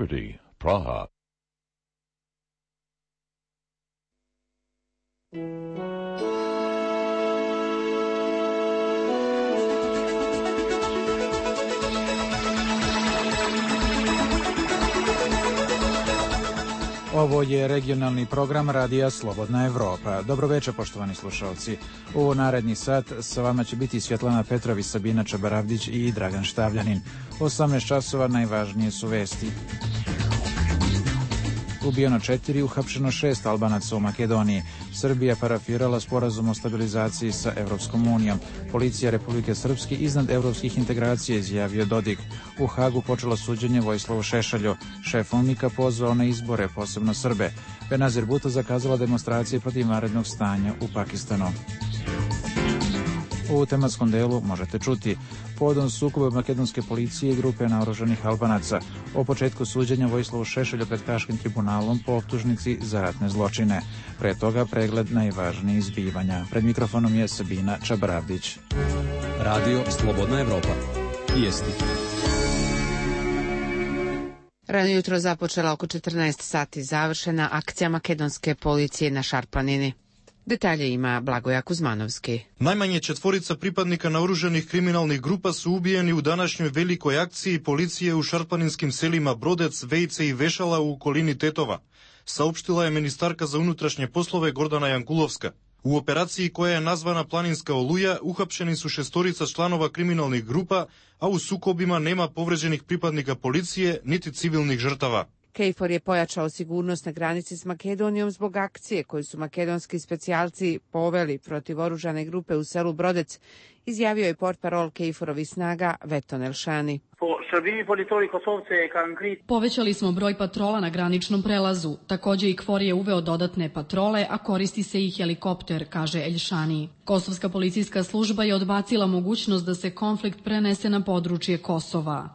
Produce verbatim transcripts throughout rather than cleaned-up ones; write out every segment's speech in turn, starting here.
Liberty, Praha. Ovo je regionalni program Radija Slobodna Evropa. Dobro večer, poštovani slušalci. U naredni sat sa vama će biti Svjetlana Petrović, Sabina Čabaravdić i Dragan Štavljanin. osamnaest časova najvažnije su vesti. Ubijeno četiri, uhapšeno šest Albanaca u Makedoniji. Srbija parafirala sporazum o stabilizaciji sa Evropskom unijom. Policija Republike Srpske iznad evropskih integracija, izjavio Dodik. U Hagu počelo suđenje Vojislavu Šešelju. Šef UNMIK-a pozvao na izbore, posebno Srbe. Benazir Bhutto zakazala demonstracije protiv vanrednog stanja u Pakistanu. U tematskom delu možete čuti povodom sukoba makedonske policije i grupe naoružanih Albanaca, o početku suđenja Vojislavu Šešelju pred Haškim tribunalom po optužnici za ratne zločine. Pre toga pregled najvažnijih zbivanja. Pred mikrofonom je Sabina Čabaravdić. Radio Slobodna Evropa. Vijesti. Rano jutro započela oko četrnaest sati završena akcija makedonske policije na Šarplanini. Detalje ima Blagoja Kuzmanovski. Najmanje četvorica pripadnika naoružanih kriminalnih grupa su ubijeni u današnjoj velikoj akciji policije u šarplaninskim selima Brodec, Vejce i Vešala u okolini Tetova, saopštila je ministarka za unutrašnje poslove Gordana Jankulovska. U operaciji koja je nazvana Planinska oluja uhapšeni su šestorica članova kriminalnih grupa, a u sukobima nema povređenih pripadnika policije niti civilnih žrtava. KFOR je pojačao sigurnost na granici s Makedonijom zbog akcije koju su makedonski specijalci poveli protiv oružane grupe u selu Brodec, izjavio je portparol KFOR-ovih snaga Veton Elšani. Povećali smo broj patrola na graničnom prelazu. Također i KFOR je uveo dodatne patrole, a koristi se i helikopter, kaže Elšani. Kosovska policijska služba je odbacila mogućnost da se konflikt prenese na područje Kosova.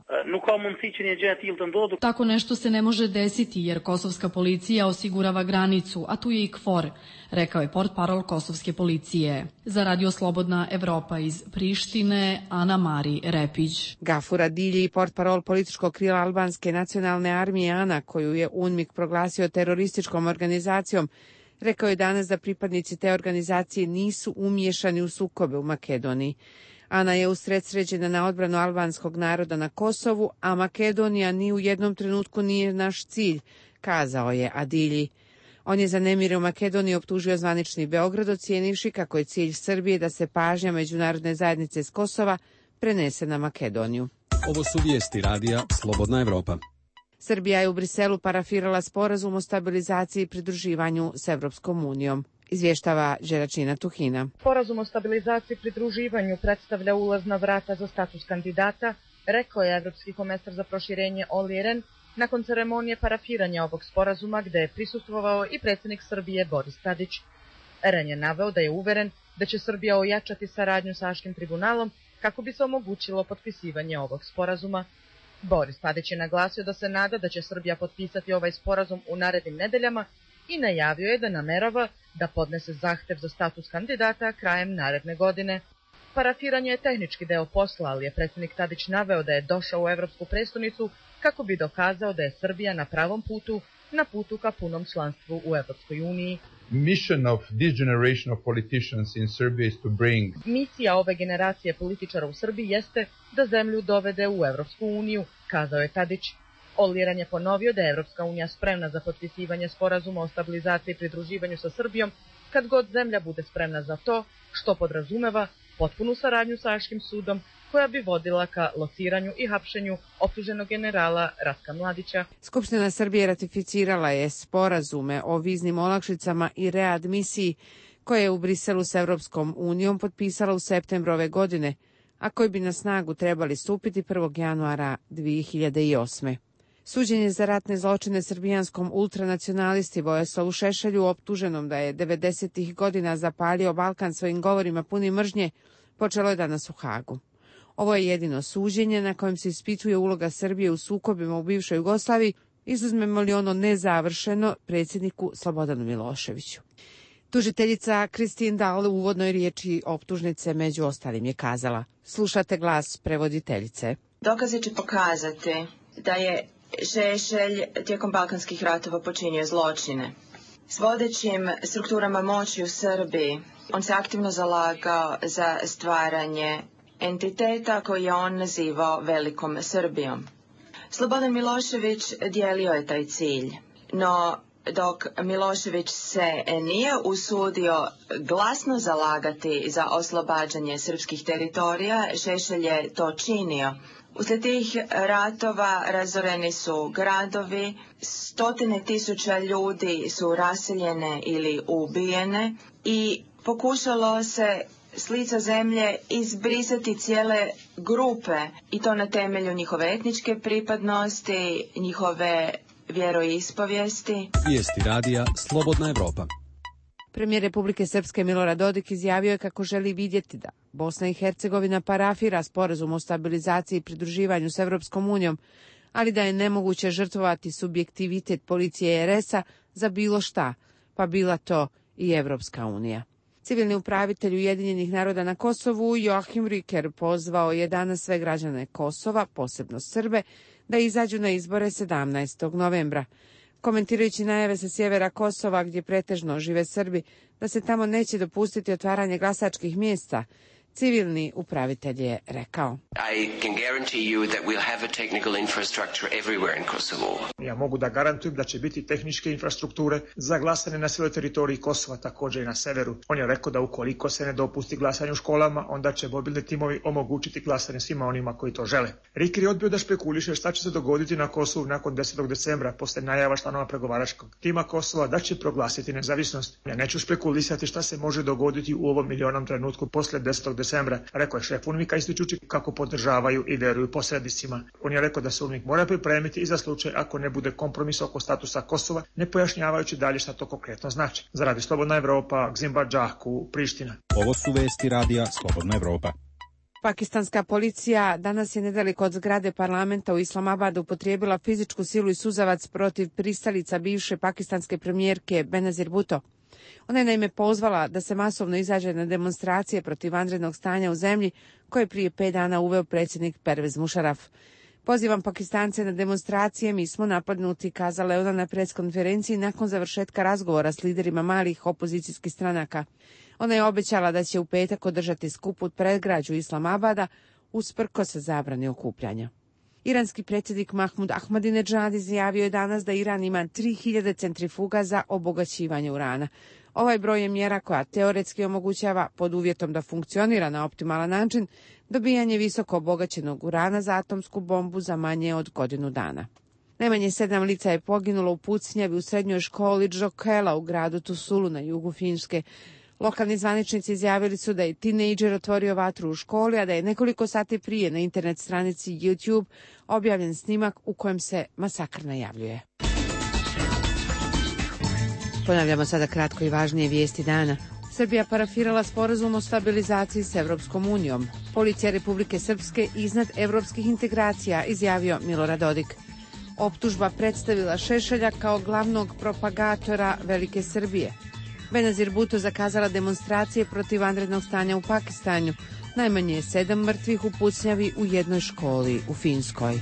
Tako nešto se ne može desiti jer kosovska policija osigurava granicu, a tu je i KFOR, rekao je portparol kosovske policije. Za Radio Slobodna Evropa iz Prištine, Ana Mari Repić. Gafur Adilji, portparol političkog krila albanske nacionalne armije ANA, koju je UNMIK proglasio terorističkom organizacijom, rekao je danas da pripadnici te organizacije nisu umiješani u sukobe u Makedoniji. ANA je usredsređena na odbranu albanskog naroda na Kosovu, a Makedonija ni u jednom trenutku nije naš cilj, kazao je Adilji. On je za nemire u Makedoniji optužio zvanični Beograd, ocijenivši kako je cilj Srbije da se pažnja međunarodne zajednice s Kosova prenese na Makedoniju. Ovo su vijesti Radija Slobodna Evropa. Srbija je u Briselu parafirala sporazum o stabilizaciji i pridruživanju s Evropskom unijom. Izvještava Đeračina Tuhina. Sporazum o stabilizaciji i pridruživanju predstavlja ulazna vrata za status kandidata, rekao je evropski komesar za proširenje Olli Rehn nakon ceremonije parafiranja ovog sporazuma gde je prisustvovao i predsjednik Srbije Boris Tadić. Rehn je naveo da je uveren da će Srbija ojačati saradnju sa Haškim tribunalom kako bi se omogućilo potpisivanje ovog sporazuma. Boris Tadić je naglasio da se nada da će Srbija potpisati ovaj sporazum u narednim nedeljama i najavio je da namerava da podnese zahtev za status kandidata krajem naredne godine. Parafiranje je tehnički deo posla, ali je predsjednik Tadić naveo da je došao u Evropsku prestonicu kako bi dokazao da je Srbija na pravom putu, na putu ka punom članstvu u Evropskoj uniji. Mission of this generation of politicians in Serbia is to bring... Misija ove generacije političara u Srbiji jeste da zemlju dovede u Evropsku uniju, kazao je Tadić. Olli Rehn je ponovio da je Evropska unija spremna za potpisivanje sporazuma o stabilizaciji i pridruživanju sa Srbijom kad god zemlja bude spremna za to, što podrazumeva potpunu saradnju sa Haškim sudom koja bi vodila ka lociranju i hapšenju optuženog generala Ratka Mladića. Skupština Srbije ratificirala je sporazume o viznim olakšicama i readmisiji koje je u Briselu s Evropskom unijom potpisala u septembru ove godine, a koji bi na snagu trebali stupiti prvog januara dvije hiljade osme. Suđenje za ratne zločine srbijanskom ultranacionalisti Vojislavu Šešelju, optuženom da je devedesetih godina zapalio Balkan svojim govorima puni mržnje, počelo je danas u Hagu. Ovo je jedino suđenje na kojem se ispituje uloga Srbije u sukobima u bivšoj Jugoslaviji, izuzmemo li ono nezavršeno predsjedniku Slobodanu Miloševiću. Tužiteljica Kristin Dahl u uvodnoj riječi optužnice među ostalim je kazala: slušate glas prevoditeljice. Dokazi će pokazati da je Šešelj tijekom balkanskih ratova počinio zločine. S vodećim strukturama moći u Srbiji on se aktivno zalagao za stvaranje entiteta koji je on nazivao Velikom Srbijom. Slobodan Milošević dijelio je taj cilj, no dok Milošević se nije usudio glasno zalagati za oslobađanje srpskih teritorija, Šešelj je to činio. Uslijed tih ratova razoreni su gradovi, stotine tisuća ljudi su raseljene ili ubijene i pokušalo se s lica zemlje izbrisati cijele grupe i to na temelju njihove etničke pripadnosti, njihove vjeroispovijesti. Vijesti radija Slobodna Evropa. Premijer Republike Srpske Milorad Dodik izjavio je kako želi vidjeti da Bosna i Hercegovina parafira sporazum o stabilizaciji i pridruživanju s Evropskom unijom, ali da je nemoguće žrtvovati subjektivitet policije er es a za bilo šta, pa bila to i Evropska unija. Civilni upravitelj Ujedinjenih naroda na Kosovu Joachim Riker pozvao je danas sve građane Kosova, posebno Srbe, da izađu na izbore sedamnaestog novembra. Komentirajući najave sa sjevera Kosova, gdje pretežno žive Srbi, da se tamo neće dopustiti otvaranje glasačkih mjesta, civilni upravitelj je rekao: I can guarantee you that we'll have a technical infrastructure everywhere in Kosovo. Ja mogu da garantujem da će biti tehničke infrastrukture za glasanje na cijeloj teritoriji Kosova, također i na severu. On je rekao da ukoliko se ne dopusti glasanje u školama, onda će mobilni timovi omogućiti glasanje svima onima koji to žele. Riker je odbio da špekuliše šta će se dogoditi na Kosovu nakon desetog decembra, posle najava članova pregovaračkog tima Kosova da će proglasiti nezavisnost. Ja neću špekulisati šta se može dogoditi u ovom milionom trenutku posle desetog decembra, rekao je šef UNMIK-a, ističući kako podržavaju i veruju posrednicima. On je rekao da se UNMIK mora pripremiti i za slučaj ako ne bude kompromis oko statusa Kosova, ne pojašnjavajući dalje šta to konkretno znači. Za Radio Slobodna Evropa, Gzimba Džaku, Priština. Ovo su vesti radija Slobodna Evropa. Pakistanska policija danas je nedaleko od zgrade parlamenta u Islamabadu upotrijebila fizičku silu i suzavac protiv pristalica bivše pakistanske premijerke Benazir Bhutto. Ona je naime pozvala da se masovno izađe na demonstracije protiv vanrednog stanja u zemlji koje je prije pet dana uveo predsjednik Pervez Musharraf. Pozivam Pakistance na demonstracije, mi smo napadnuti, kazala je ona na preskonferenciji nakon završetka razgovora s liderima malih opozicijskih stranaka. Ona je obećala da će u petak održati skup u predgrađu Islamabada usprkos zabrani okupljanja. Iranski predsjednik Mahmud Ahmadinejad izjavio je danas da Iran ima tri hiljade centrifuga za obogaćivanje urana. Ovaj broj je mjera koja teoretski omogućava, pod uvjetom da funkcionira na optimalan način, dobijanje visoko obogaćenog urana za atomsku bombu za manje od godinu dana. Najmanje sedam lica je poginulo u pucnjavi u srednjoj školi Džokela u gradu Tusulu na jugu Finjske. Lokalni zvaničnici izjavili su da je tinejdžer otvorio vatru u školi, a da je nekoliko sati prije na internet stranici YouTube objavljen snimak u kojem se masakr najavljuje. Ponavljamo sada kratko i važnije vijesti dana. Srbija parafirala sporazum o stabilizaciji s Evropskom unijom. Policija Republike Srpske iznad evropskih integracija, izjavio Milorad Dodik. Optužba predstavila Šešelja kao glavnog propagatora Velike Srbije. Benazir Bhutto zakazala demonstracije protiv vanrednog stanja u Pakistanu. Najmanje je sedam mrtvih u pucnjavi u jednoj školi u Finskoj.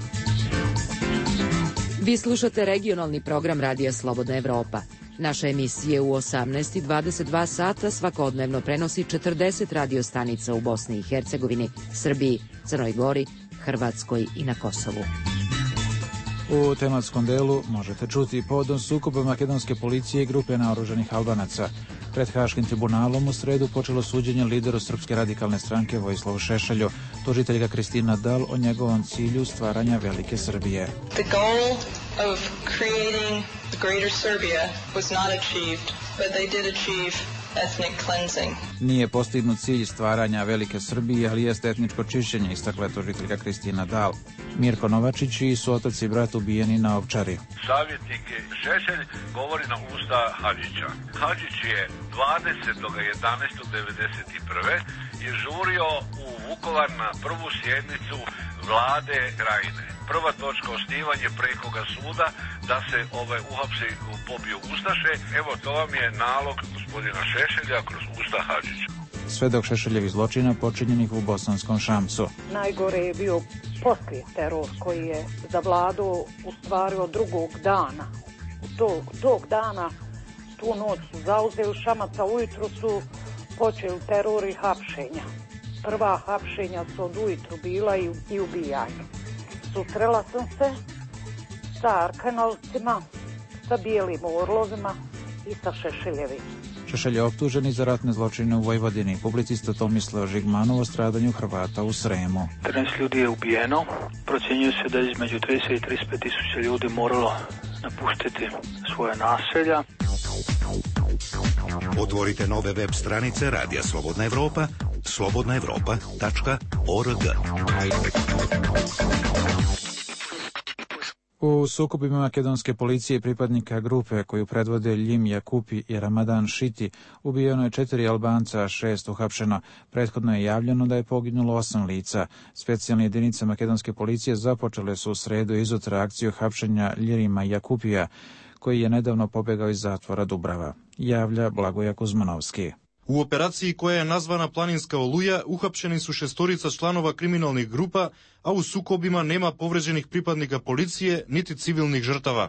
Vi slušate regionalni program Radija Slobodna Evropa. Naše emisije u osamnaest i dvadeset dva sata svakodnevno prenosi četrdeset radio stanica u Bosni i Hercegovini, Srbiji, Crnoj Gori, Hrvatskoj i na Kosovu. U tematskom delu možete čuti povodom sukoba makedonske policije i grupe naoružanih Albanaca. Pred Haškim tribunalom u sredu počelo suđenje lideru Srpske radikalne stranke Vojislavu Šešelju. Tužitelj ga Kristina Dal o njegovom cilju stvaranja Velike Srbije. The goal of creating the greater Serbia was not achieved, but they did achieve ethnic cleansing. Nije postignut cilj stvaranja Velike Srbije, ali jest etničko čišćenje, istakla je tužiteljka Kristina Dal. Mirko Novačić i su otac i brat ubijeni na Ovčari. Savjetnik Šešelj govori na usta Hadžića. Hadžić je dvadesetog jedanaestog devedeset prve je žurio u Vukovar na prvu sjednicu vlade Krajine. Prva točka osnivanje prekoga suda da se ovaj uhapsi pobiju ustaše. Evo, to vam je nalog gospodina Šešelja kroz usta Hadžića. sve dok Šešeljevih zločina počinjenih u Bosanskom Šamcu. Najgore je bio poslije teror koji je zavladao u stvari od drugog dana. U tog, tog dana tu noć su zauzeli Šamaca, ujutru su počeli teror i hapšenja. Prva hapšenja su od ujutru bila i, i ubijanja. Susrela sam se sa Arkanovcima, sa bijelim orlovima i sa Šešeljevim. Šešelj je optužen za ratne zločine u Vojvodini. Publicista Tomislav Žigmanov o stradanju Hrvata u Sremu. trinaest ljudi je ubijeno. Procjenjuje se da je između trideset i trideset pet tisuća ljudi moralo napustiti svoje naselja. Otvorite nove web stranice Radija Slobodna Evropa, slobodna evropa tačka org. U sukobima makedonske policije i pripadnika grupe koju predvode Ljim Jakupi i Ramadan Šiti ubijeno je četiri Albanca, a šest uhapšeno. Prethodno je javljeno da je poginulo osam lica. Specijalne jedinice makedonske policije započele su u sredu izutra akciju hapšenja Ljirima Jakupija, koji je nedavno pobegao iz zatvora Dubrava. Javlja Blagoja Kuzmanovski. U operaciji koja je nazvana Planinska oluja uhapšeni su šestorica članova kriminalnih grupa, a u sukobima nema povređenih pripadnika policije niti civilnih žrtava.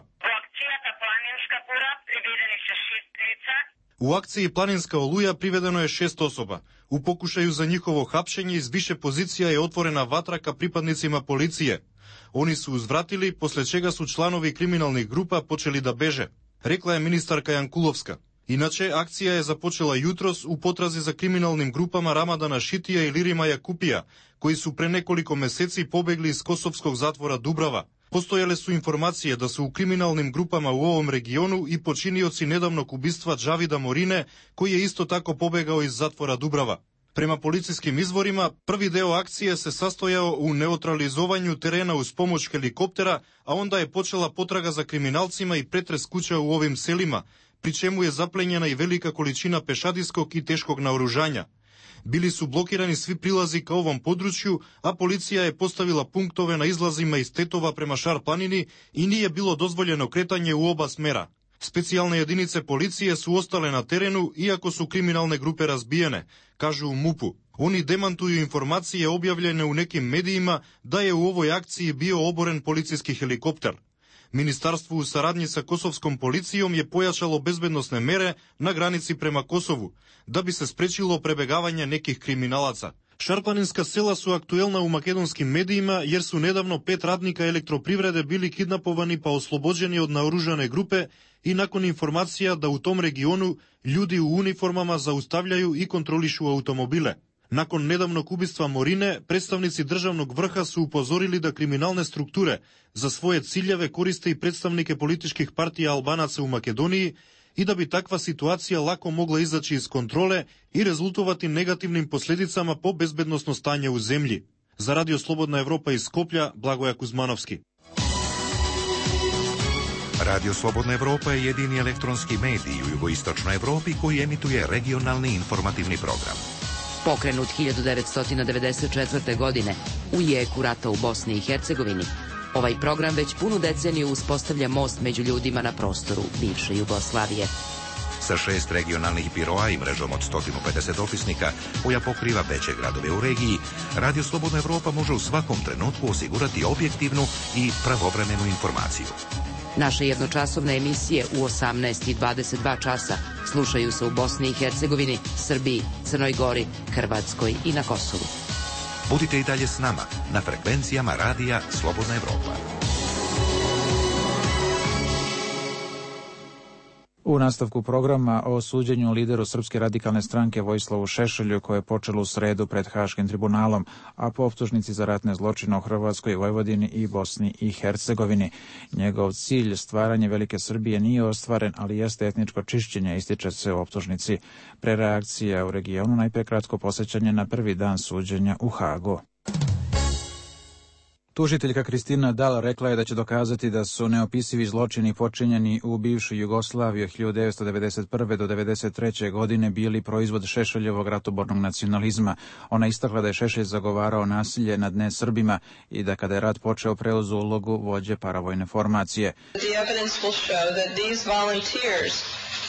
U akciji Planinska oluja privedeno je šest osoba. U pokušaju za njihovo hapšenje iz više pozicija je otvorena vatra ka pripadnicima policije. Oni su uzvratili, posle čega su članovi kriminalnih grupa počeli da beže, rekla je ministarka Jankulovska. Inače, akcija je započela jutros u potrazi za kriminalnim grupama Ramadana Šitija i Lirima Jakupija, koji su pre nekoliko meseci pobegli iz kosovskog zatvora Dubrava. Postojale su informacije da su u kriminalnim grupama u ovom regionu i počinioci nedavnog ubistva Džavida Morine, koji je isto tako pobegao iz zatvora Dubrava. Prema policijskim izvorima, prvi deo akcije se sastojao u neutralizovanju terena uz pomoć helikoptera, a onda je počela potraga za kriminalcima i pretres kuća u ovim selima, pri čemu je zaplenjena i velika količina pešadijskog i teškog naoružanja. Bili su blokirani svi prilazi ka ovom području, a policija je postavila punktove na izlazima iz Tetova prema Šar planini i nije bilo dozvoljeno kretanje u oba smera. Specijalne jedinice policije su ostale na terenu, iako su kriminalne grupe razbijene, kažu u MUP-u. Oni demantuju informacije objavljene u nekim medijima da je u ovoj akciji bio oboren policijski helikopter. Ministarstvo u saradnji sa kosovskom policijom je pojačalo bezbednosne mere na granici prema Kosovu, da bi se sprečilo prebegavanje nekih kriminalaca. Šarplaninska sela su aktuelna u makedonskim medijima jer su nedavno pet radnika elektroprivrede bili kidnapovani pa oslobođeni od naoružane grupe i nakon informacija da u tom regionu ljudi u uniformama zaustavljaju i kontrolišu automobile. Nakon nedavnog ubistva Morine, predstavnici državnog vrha su upozorili da kriminalne strukture za svoje ciljeve koriste i predstavnike političkih partija Albanaca u Makedoniji i da bi takva situacija lako mogla izaći iz kontrole i rezultovati negativnim posljedicama po bezbednosno stanje u zemlji. Za Radio Slobodna Evropa iz Skoplja, Blagoja Kuzmanovski. Radio Slobodna Evropa je jedini elektronski medij u jugoistočnoj Evropi koji emituje regionalni informativni program. Pokrenut hiljadu devetsto devedeset četvrte. godine u jeku rata u Bosni i Hercegovini, ovaj program već punu deceniju uspostavlja most među ljudima na prostoru bivše Jugoslavije. Sa šest regionalnih biroa i mrežom od sto pedeset opisnika koja pokriva veće gradove u regiji, Radio Slobodna Evropa može u svakom trenutku osigurati objektivnu i pravovremenu informaciju. Naše jednočasovne emisije u osamnaest i dvadeset dva časa slušaju se u Bosni i Hercegovini, Srbiji, Crnoj Gori, Hrvatskoj i na Kosovu. Budite i dalje s nama na frekvencijama Radija Slobodna Evropa. U nastavku programa o suđenju lideru Srpske radikalne stranke Vojislavu Šešelju, koje je počelo u sredu pred Haškim tribunalom, a po optužnici za ratne zločine u Hrvatskoj, Vojvodini i Bosni i Hercegovini. Njegov cilj, stvaranje Velike Srbije, nije ostvaren, ali jeste etničko čišćenje, ističe se u optužnici. Pre reakcija u regionu, najpre kratko posjećanje na prvi dan suđenja u Hagu. Tužiteljka Kristina Dal rekla je da će dokazati da su neopisivi zločini počinjeni u bivšoj Jugoslaviji od hiljadu devetsto devedeset prve do devedeset treće. godine bili proizvod Šešeljevog ratobornog nacionalizma. Ona istakla da je Šešelj zagovarao nasilje nad nesrbima i da kada je rat počeo preuzu ulogu vođe paravojne formacije. The evidence will show that these volunteers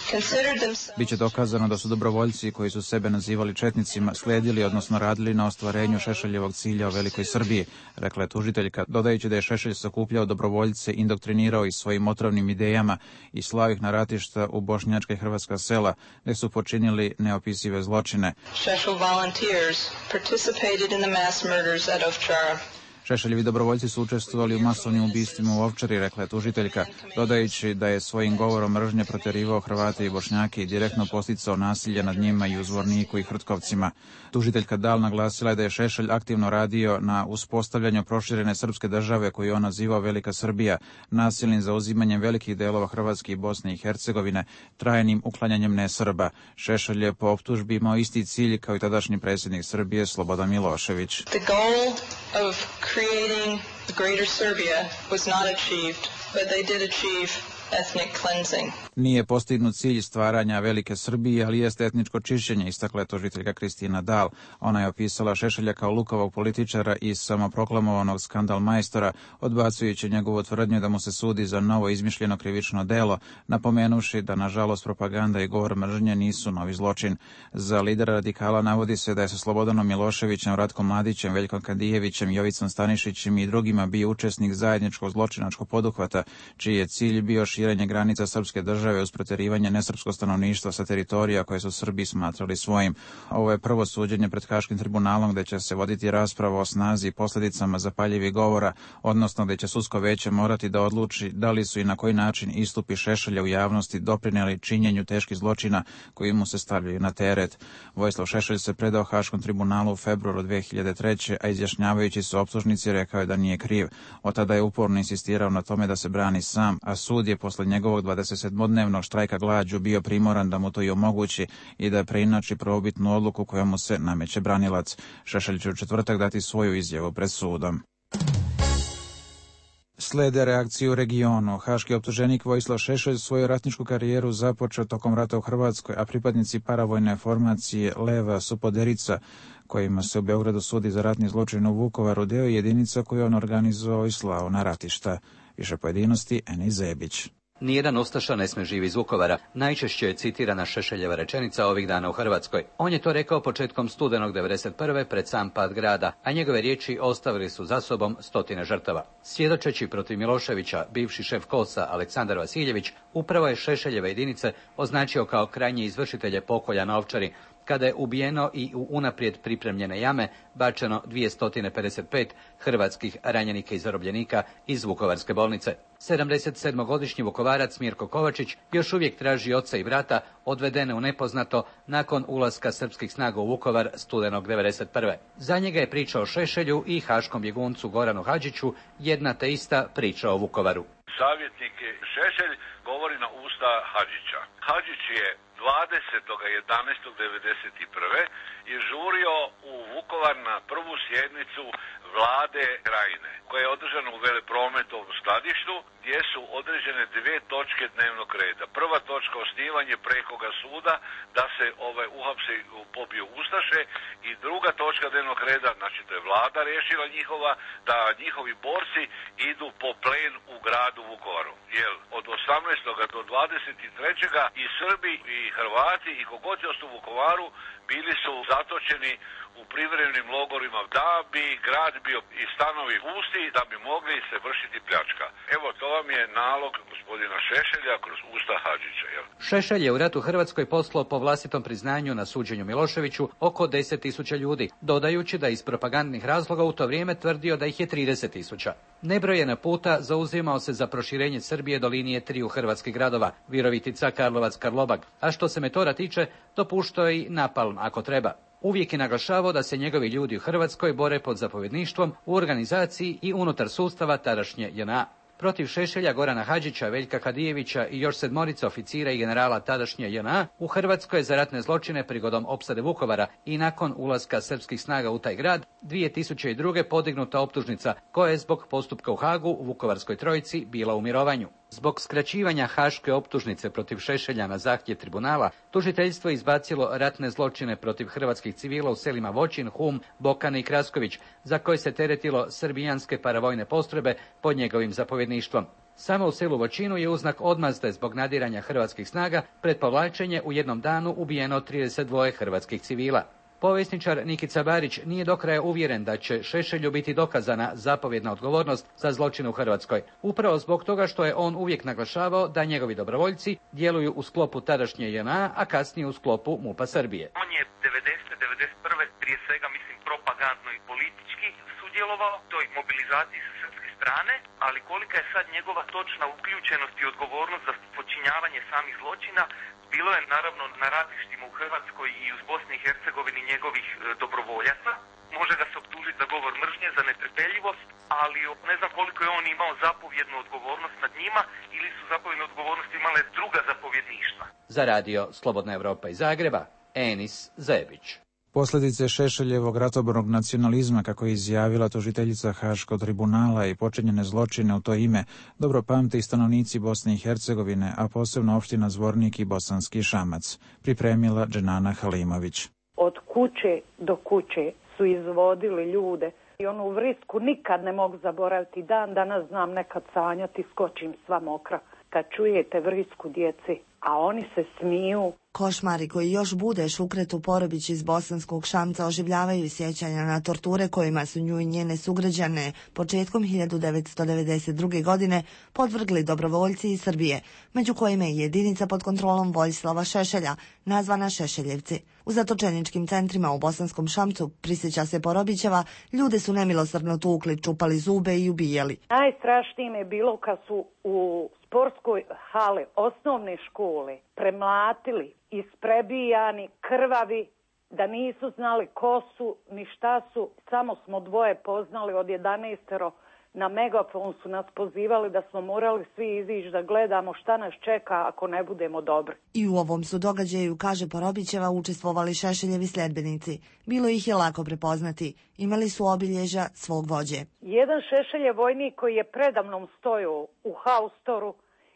Biće dokazano da su dobrovoljci koji su sebe nazivali četnicima slijedili, odnosno radili na ostvarenju Šešeljevog cilja o velikoj Srbiji, rekla je tužiteljka, dodajući da je Šešelj sakupljao dobrovoljce, indoktrinirao ih svojim otrovnim idejama i slao ih na ratišta u bošnjačka i hrvatska sela, gde su počinili neopisive zločine. Šešelj volunteers participated in the mass murders at Ovčara. Šešeljevi dobrovoljci su učestvovali u masovnim ubistvima u Ovčari, rekla je tužiteljka, dodajući da je svojim govorom mržnje proterivao Hrvate i Bošnjake i direktno posticao nasilje nad njima i u Zvorniku i Hrtkovcima. Tužiteljka Dal naglasila je da je Šešelj aktivno radio na uspostavljanju proširene srpske države koju on nazivao Velika Srbija, nasilnim zauzimanjem velikih delova Hrvatske i Bosne i Hercegovine, trajnim uklanjanjem nesrba. Šešelj je po optužbi imao isti cilj kao i tadašnji predsjednik Srbije Slobodan Milošević. The goal of creating the greater Serbia was not achieved, but they did achieve ethnic cleansing. Nije postignut cilj stvaranja Velike Srbije, ali jeste etničko čišćenje, istakla je tužiteljka Kristina Dal. Ona je opisala Šešelja kao lukavog političara i samoproklamovanog skandal majstora, odbacujući njegovu tvrdnju da mu se sudi za novo izmišljeno krivično delo, napomenuši da nažalost propaganda i govor mržnje nisu novi zločin. Za lidera radikala navodi se da je sa Slobodanom Miloševićem, Ratkom Mladićem, Veljkom Kadijevićem, Jovicom Stanišićem i drugima bio učesnik zajedničkog zločinačkog poduhvata, čiji je cilj bio širenje granica srpske države uz proterivanje nesrpskog stanovništva sa teritorija koje su Srbi smatrali svojim. Ovo je prvo suđenje pred Haškim tribunalom gde će se voditi rasprava o snazi i posljedicama zapaljivih govora, odnosno gde će sudsko veće morati da odluči da li su i na koji način istupi Šešelja u javnosti doprineli činjenju teških zločina koji mu se stavljaju na teret. Vojislav Šešelj se predao Haškom tribunalu u februaru dve hiljade treće. a izjašnjavajući se optužnici rekao je da nije kriv. Od tada je uporno insistirao na tome da se brani sam, a sud je posle njegovog dvadesetsedmodnevnog štrajka glađu bio primoran da mu to i omogući i da preinači prvobitnu odluku kojom se nameće branilac. Šešelj će u četvrtak dati svoju izjavu pred sudom. Slede reakcije u regionu. Haški optuženik Vojislav Šešelj svoju ratničku karijeru započeo tokom rata u Hrvatskoj, a pripadnici paravojne formacije Leva Supoderica, kojima se u Beogradu sudi za ratni zločin u Vukovaru, deo jedinica koju on organizovao i slao na ratišta. Više pojedinosti, Eni Zebić. Nijedan ustaša ne sme živi iz Vukovara. Najčešće je citirana Šešeljeva rečenica ovih dana u Hrvatskoj. On je to rekao početkom studenog devedeset prve pred sam pad grada, a njegove riječi ostavili su za sobom stotine žrtava. Svjedočeći protiv Miloševića, bivši šef KOS-a Aleksandar Vasiljević upravo je Šešeljeve jedinice označio kao krajnje izvršitelje pokolja na Ovčari, kada je ubijeno i u unaprijed pripremljene jame bačeno dvjesto pedeset pet hrvatskih ranjenika i zarobljenika iz Vukovarske bolnice. sedamdesetsedmogodišnji Vukovarac Mirko Kovačić još uvijek traži oca i brata odvedene u nepoznato nakon ulaska srpskih snaga u Vukovar studenog devedeset prve. Za njega je priča o Šešelju i haškom bjeguncu Goranu Hadžiću jedna te ista priča o Vukovaru. Savjetnik Šešelj govori na usta Hadžića. Hadžić je dvadesetog jedanaestog devedeset prve je žurio u Vukovar na prvu sjednicu vlade Krajine, koja je održana u Veleprometovom skladištu, gdje su određene dvije točke dnevnog reda. Prva točka osnivanje prekoga suda, da se ovaj uhapse pobiju ustaše, i druga točka dnevnog reda, znači to je vlada rješila njihova, da njihovi borci idu po plen u gradu Vukovaru. Jer od osamnaestog do dvadeset trećeg i Srbi i Hrvati i kogod je ostao u Vukovaru bili su zatočeni u privremenim logorima da bi grad bio i stanovi pusti, da bi mogli se vršiti pljačka. Evo, to vam je nalog gospodina Šešelja kroz usta Hadžića. Jel? Šešelj je u ratu Hrvatskoj poslao po vlastitom priznanju na suđenju Miloševiću oko deset tisuća ljudi, dodajući da iz propagandnih razloga u to vrijeme tvrdio da ih je trideset tisuća. Nebrojena puta zauzimao se za proširenje Srbije do linije triju hrvatskih gradova, Virovitica, Karlovac, Karlobag, a što se metoda tiče, dopuštao je i napalm ako treba. Uvijek je naglašavao da se njegovi ljudi u Hrvatskoj bore pod zapovjedništvom u organizaciji i unutar sustava tadašnje J N A. Protiv Šešelja, Gorana Hadžića, Veljka Kadijevića i još sedmorica oficira i generala tadašnje J N A u Hrvatskoj za ratne zločine prigodom opsade Vukovara i nakon ulaska srpskih snaga u taj grad dvije tisuće druge podignuta optužnica koja je zbog postupka u Hagu u Vukovarskoj trojici bila u mirovanju. Zbog skraćivanja haške optužnice protiv Šešelja na zahtjev tribunala, tužiteljstvo je izbacilo ratne zločine protiv hrvatskih civila u selima Voćin, Hum, Bokane i Krasković, za koje se teretilo srbijanske paravojne postrojbe pod njegovim zapovjedništvom. Samo u selu Voćinu je uznak odmazde zbog nadiranja hrvatskih snaga pred povlačenje u jednom danu ubijeno trideset dva hrvatskih civila. Povjesničar Nikica Barić nije do kraja uvjeren da će Šešelju biti dokazana zapovjedna odgovornost za zločin u Hrvatskoj, upravo zbog toga što je on uvijek naglašavao da njegovi dobrovoljci djeluju u sklopu tadašnje J N A, a kasnije u sklopu MUP-a Srbije. On je devedesete devedeset prve prije svega, mislim, propagandno i politički sudjelovao u toj mobilizaciji sa srpske strane, ali kolika je sad njegova točna uključenost i odgovornost za počinjavanje samih zločina, bilo je naravno na ratištima u Hrvatskoj i u Bosni i Hercegovini njegovih e, dobrovoljaca. Može ga se optužiti za govor mržnje, za netrpeljivost, ali ne znam koliko je on imao zapovjednu odgovornost nad njima ili su zapovjednu odgovornost imale druga zapovjedništva. Za radio Slobodna Evropa iz Zagreba, Enis Zebić. Posljedice Šešeljevog ratobornog nacionalizma, kako je izjavila tužiteljica Haškog tribunala, i počinjene zločine u to ime dobro pamte i stanovnici Bosne i Hercegovine, a posebno opština Zvornik i Bosanski Šamac, pripremila Dženana Halimović. Od kuće do kuće su izvodili ljude i onu vrisku nikad ne mogu zaboraviti. Dan danas znam nekad sanjati, skočim sva mokra kad čujete vrisku djeci, a oni se smiju. Košmari koji još bude Šukretu Porobić iz Bosanskog Šamca oživljavaju sjećanja na torture kojima su nju i njene sugrađane početkom hiljadu devetsto devedeset druge. godine podvrgli dobrovoljci iz Srbije, među kojima je jedinica pod kontrolom Vojislava Šešelja, nazvana Šešeljevci. U zatočeničkim centrima u Bosanskom Šamcu, prisjeća se Porobićeva, ljude su nemilosrdno tukli, čupali zube i ubijali. Najstrašnije mi je bilo kad su u sportskoj hali osnovne škole premlatili, isprebijani, krvavi, da nisu znali ko su ni šta su. Samo smo dvoje poznali od jedanaestero. Na megafon su nas pozivali da smo morali svi izići da gledamo šta nas čeka ako ne budemo dobri. I u ovom su događaju, kaže Porobićeva, učestvovali Šešeljevi sljedbenici. Bilo ih je lako prepoznati. Imali su obilježja svog vođe. Jedan Šešeljev vojnik koji je predamnom stojao u haustoru,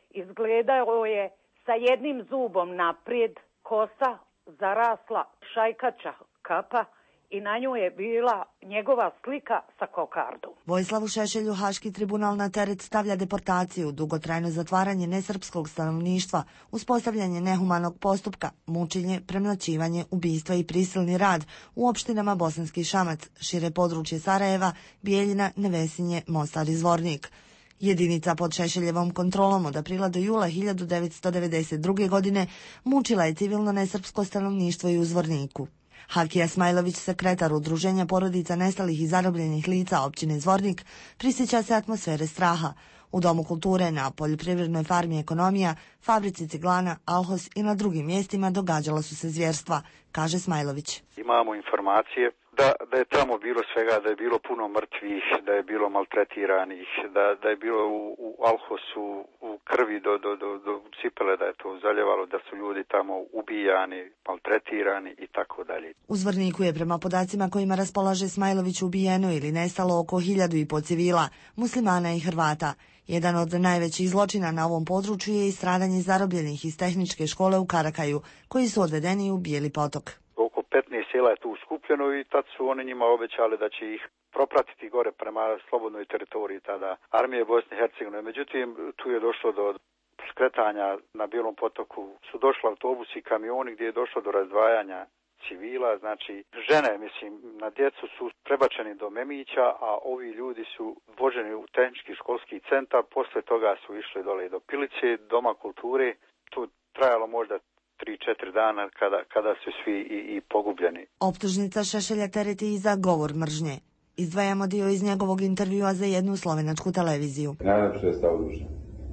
izgledao je sa jednim zubom naprijed, kosa zarasla, šajkača kapa, i na nju je bila njegova slika sa kokardom. Vojislavu Šešelju Haški tribunal na teret stavlja deportaciju, dugotrajno zatvaranje nesrpskog stanovništva, uspostavljanje nehumanog postupka, mučenje, premlaćivanje, ubistva i prisilni rad u opštinama Bosanski Šamac, šire područje Sarajeva, Bijeljina, Nevesinje, Mostar i Zvornik. Jedinica pod Šešeljevom kontrolom od aprila do jula hiljadu devetsto devedeset druge. godine mučila je civilno nesrpsko stanovništvo i u Zvorniku. Hakija Smajlović, sekretar Udruženja porodica nestalih i zarobljenih lica općine Zvornik, prisjeća se atmosfere straha. U Domu kulture, na poljoprivrednoj farmi Ekonomija, fabrici ciglana, Alhos i na drugim mjestima događala su se zvjerstva, kaže Smajlović. Imamo informacije da, da je tamo bilo svega, da je bilo puno mrtvih, da je bilo maltretiranih, da, da je bilo u, u Alhosu u krvi do, do, do, do cipele, da je to zaljevalo, da su ljudi tamo ubijani, maltretirani i tako dalje. U Zvorniku je prema podacima kojima raspolaže Smajlović ubijeno ili nestalo oko hiljadu i po civila, muslimana i Hrvata. Jedan od najvećih zločina na ovom području je i stradanje zarobljenih iz tehničke škole u Karakaju, koji su odvedeni u Bijeli potok. Oko petnaest sela je tu skupljeno i tad su oni njima obećali da će ih propratiti gore prema slobodnoj teritoriji tada armije Bosne i Hercegovine. Međutim, tu je došlo do skretanja na Bijelom potoku. Su došli autobusi i kamioni gdje je došlo do razdvajanja civila, znači žene, mislim, na djecu su prebačeni do Memića, a ovi ljudi su voženi u tehnički školski centar, posle toga su išli dole do Pilice, Doma kulture, tu trajalo možda tri četiri dana kada, kada su svi i, i pogubljeni. Optužnica Šešelja tereti i za govor mržnje. Izdvajamo dio iz njegovog intervjua za jednu slovenačku televiziju. Najlepše je stav duša.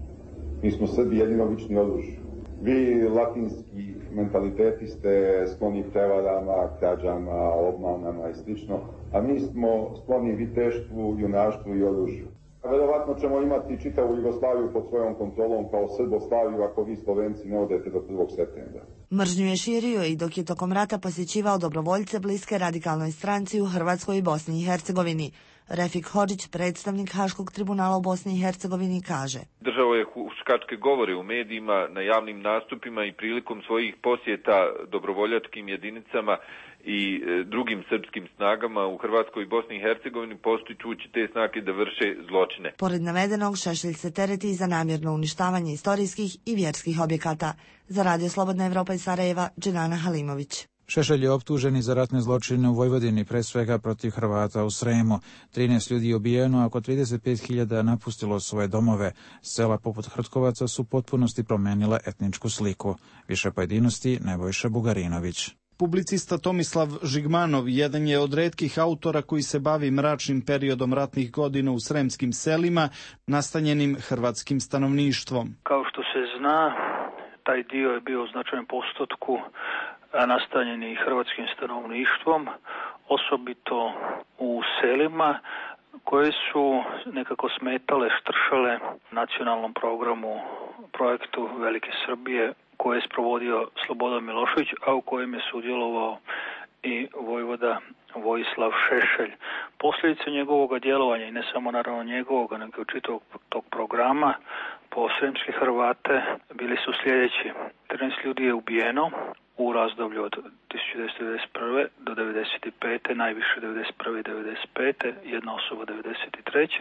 Mi smo Srbi jedino obični od dušu. Vi latinski mentaliteti ste skloni prevarama, krađama, obmanama i slično, a mi smo skloni viteštvu, junaštvu i oružju. Verovatno ćemo imati čitavu Jugoslaviju pod svojom kontrolom kao Srboslaviju ako vi Slovenci ne odete do prvog septembra. Mržnju je širio i dok je tokom rata posjećivao dobrovoljce bliske radikalnoj stranci u Hrvatskoj i Bosni i Hercegovini. Refik Hodžić, predstavnik Haškog tribunala u Bosni i Hercegovini, kaže: Držao je huškačke govore u medijima, na javnim nastupima i prilikom svojih posjeta dobrovoljačkim jedinicama i e, drugim srpskim snagama u Hrvatskoj i Bosni i Hercegovini, postičući te snage da vrše zločine. Pored navedenog, Šešelj se tereti za namjerno uništavanje istorijskih i vjerskih objekata. Za Radio Slobodna Evropa iz Sarajeva, Dženana Halimović. Šešelj je optužen i za ratne zločine u Vojvodini, pre svega protiv Hrvata u Sremu. trinaest ljudi je ubijeno, a oko trideset pet hiljada napustilo svoje domove. Sela poput Hrtkovaca su u potpunosti promenila etničku sliku. Više pojedinosti Nebojša Bugarinović. Publicista Tomislav Žigmanov jedan je od retkih autora koji se bavi mračnim periodom ratnih godina u sremskim selima, nastanjenim hrvatskim stanovništvom. Kao što se zna, taj dio je bio u značajnom postotku nastanjeni hrvatskim stanovništvom, osobito u selima koje su nekako smetale, štršale nacionalnom programu, projektu Velike Srbije koje je sprovodio Slobodan Milošević, a u kojem je sudjelovao i vojvoda Vojislav Šešelj. Posljedice njegovog djelovanja, i ne samo naravno njegovog, nego čitavog tog programa po sremske Hrvate, bili su sljedeći. trinaest ljudi je ubijeno u razdoblju od tisuću devetsto devedeset prve do devedeset pete, najviše devedeset prve i devedeset pete, jedna osoba devedeset treće,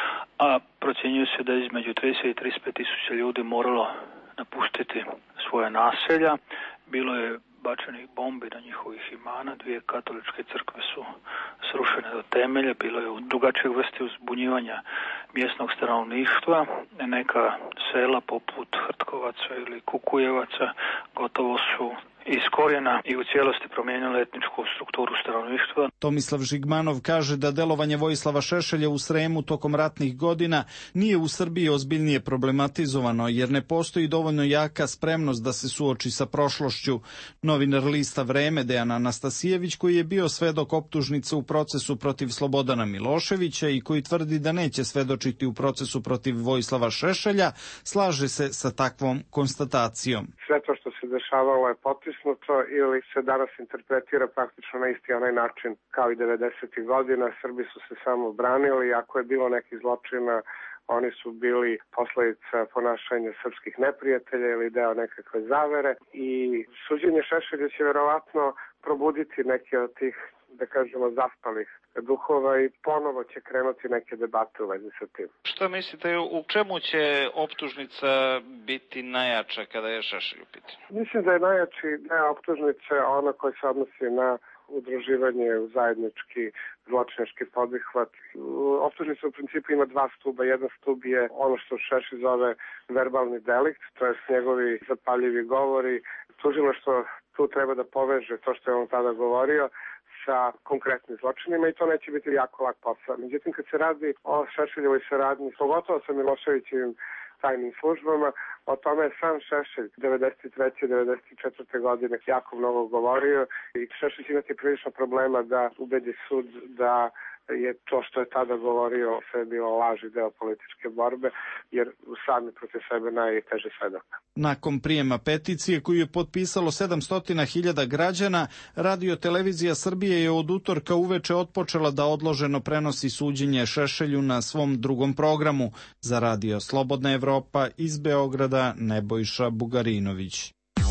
a procjenjuje se da je između trideset i trideset pet tisuća ljudi moralo napustiti svoje naselja. Bilo je bačenih bombi na njihovih imana, dvije katoličke crkve su srušene do temelja, bilo je drugačijeg vrste uzbunjivanja mjesnog stanovništva, neka sela poput Hrtkovaca ili Kukujevaca gotovo su iz korijena i u cijelosti promijenila etničku strukturu stanovništva. Tomislav Žigmanov kaže da delovanje Vojislava Šešelja u Sremu tokom ratnih godina nije u Srbiji ozbiljnije problematizovano, jer ne postoji dovoljno jaka spremnost da se suoči sa prošlošću. Novinar lista Vreme Dejan Anastasijević, koji je bio svedok optužnice u procesu protiv Slobodana Miloševića i koji tvrdi da neće svedočiti u procesu protiv Vojislava Šešelja, slaže se sa takvom konstatacijom. Sve to što se dešavalo je potisnuto ili se danas interpretira praktično na isti onaj način kao i devedesetih godina. Srbi su se samo branili, ako je bilo nekih zločina, oni su bili posledica ponašanja srpskih neprijatelja ili deo nekakve zavere i suđenje Šešelja će verovatno probuditi neke od tih, da kažemo, zaspalih duhova i ponovo će krenuti neke debate u vezi sa tim. Šta mislite, u čemu će optužnica biti najjača kada je Šešelj u pitanju? Mislim da je najjači deo optužnice ona koja se odnosi na udruživanje u zajednički zločinački podvihvat. Optužnica u principu ima dva stuba. Jedan stub je ono što Šešelj zove verbalni delikt, to je njegovi zapaljivi govori. Tužilaštvo tu treba da poveže to što je on tada govorio sa konkretnim zločinima i to neće biti jako lak posao. Međutim, kad se radi o Šešeljevoj saradnji, pogotovo sa Miloševićevim tajnim službama, o tome je sam Šešelj devedeset treće i devedeset četvrte godine jako mnogo govorio i Šešelj će imati prilično problema da ubedi sud da je to što je tada govorio sve bilo laž i deo političke borbe, jer sami protiv sebe najteže svedoka. Nakon prijema peticije koju je potpisalo sedamsto hiljada građana, Radio Televizija Srbije je od utorka uveče otpočela da odloženo prenosi suđenje Šešelju na svom drugom programu. Za Radio Slobodna Evropa iz Beograda, Nebojša Bugarinović.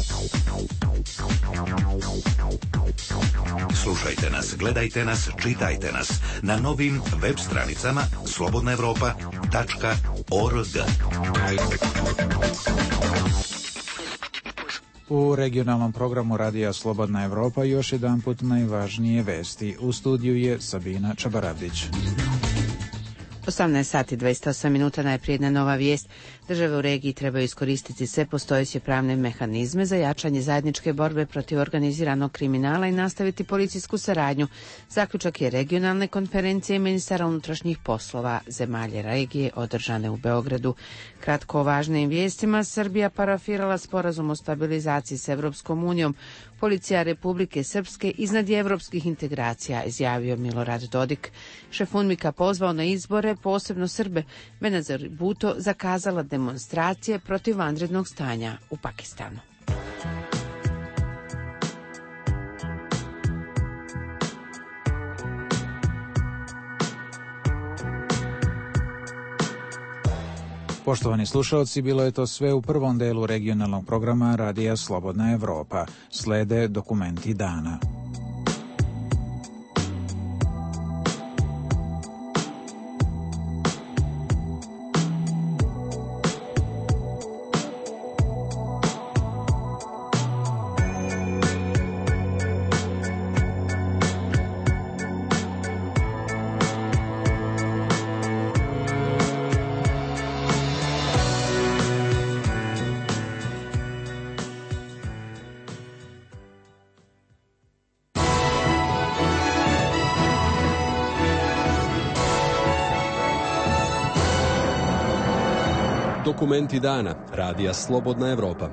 Slušajte nas, gledajte nas, čitajte nas na novim web stranicama slobodna evropa tačka org. U regionalnom programu Radija Slobodna Evropa još jedanput najvažnije vesti. U studiju je Sabina Čabarabdić. osamnaest sati dvadeset osam minuta, najprije jedna nova vijest. Države u regiji trebaju iskoristiti sve postojeće pravne mehanizme za jačanje zajedničke borbe protiv organiziranog kriminala i nastaviti policijsku saradnju. Zaključak je regionalne konferencije ministara unutrašnjih poslova zemalja regije održane u Beogradu. Kratko o važnim vijestima, Srbija parafirala sporazum o stabilizaciji s Evropskom unijom. Policija Republike Srpske iznad je evropskih integracija, izjavio Milorad Dodik. Šef UNMIK-a pozvao na izbore, posebno Srbe. Benazir Bhutto zakazala demonstracije protiv vanrednog stanja u Pakistanu. Poštovani slušalci, bilo je to sve u prvom delu regionalnog programa Radija Slobodna Evropa. Slede dokumenti dana. Dokumenti dana. Radija Slobodna Evropa.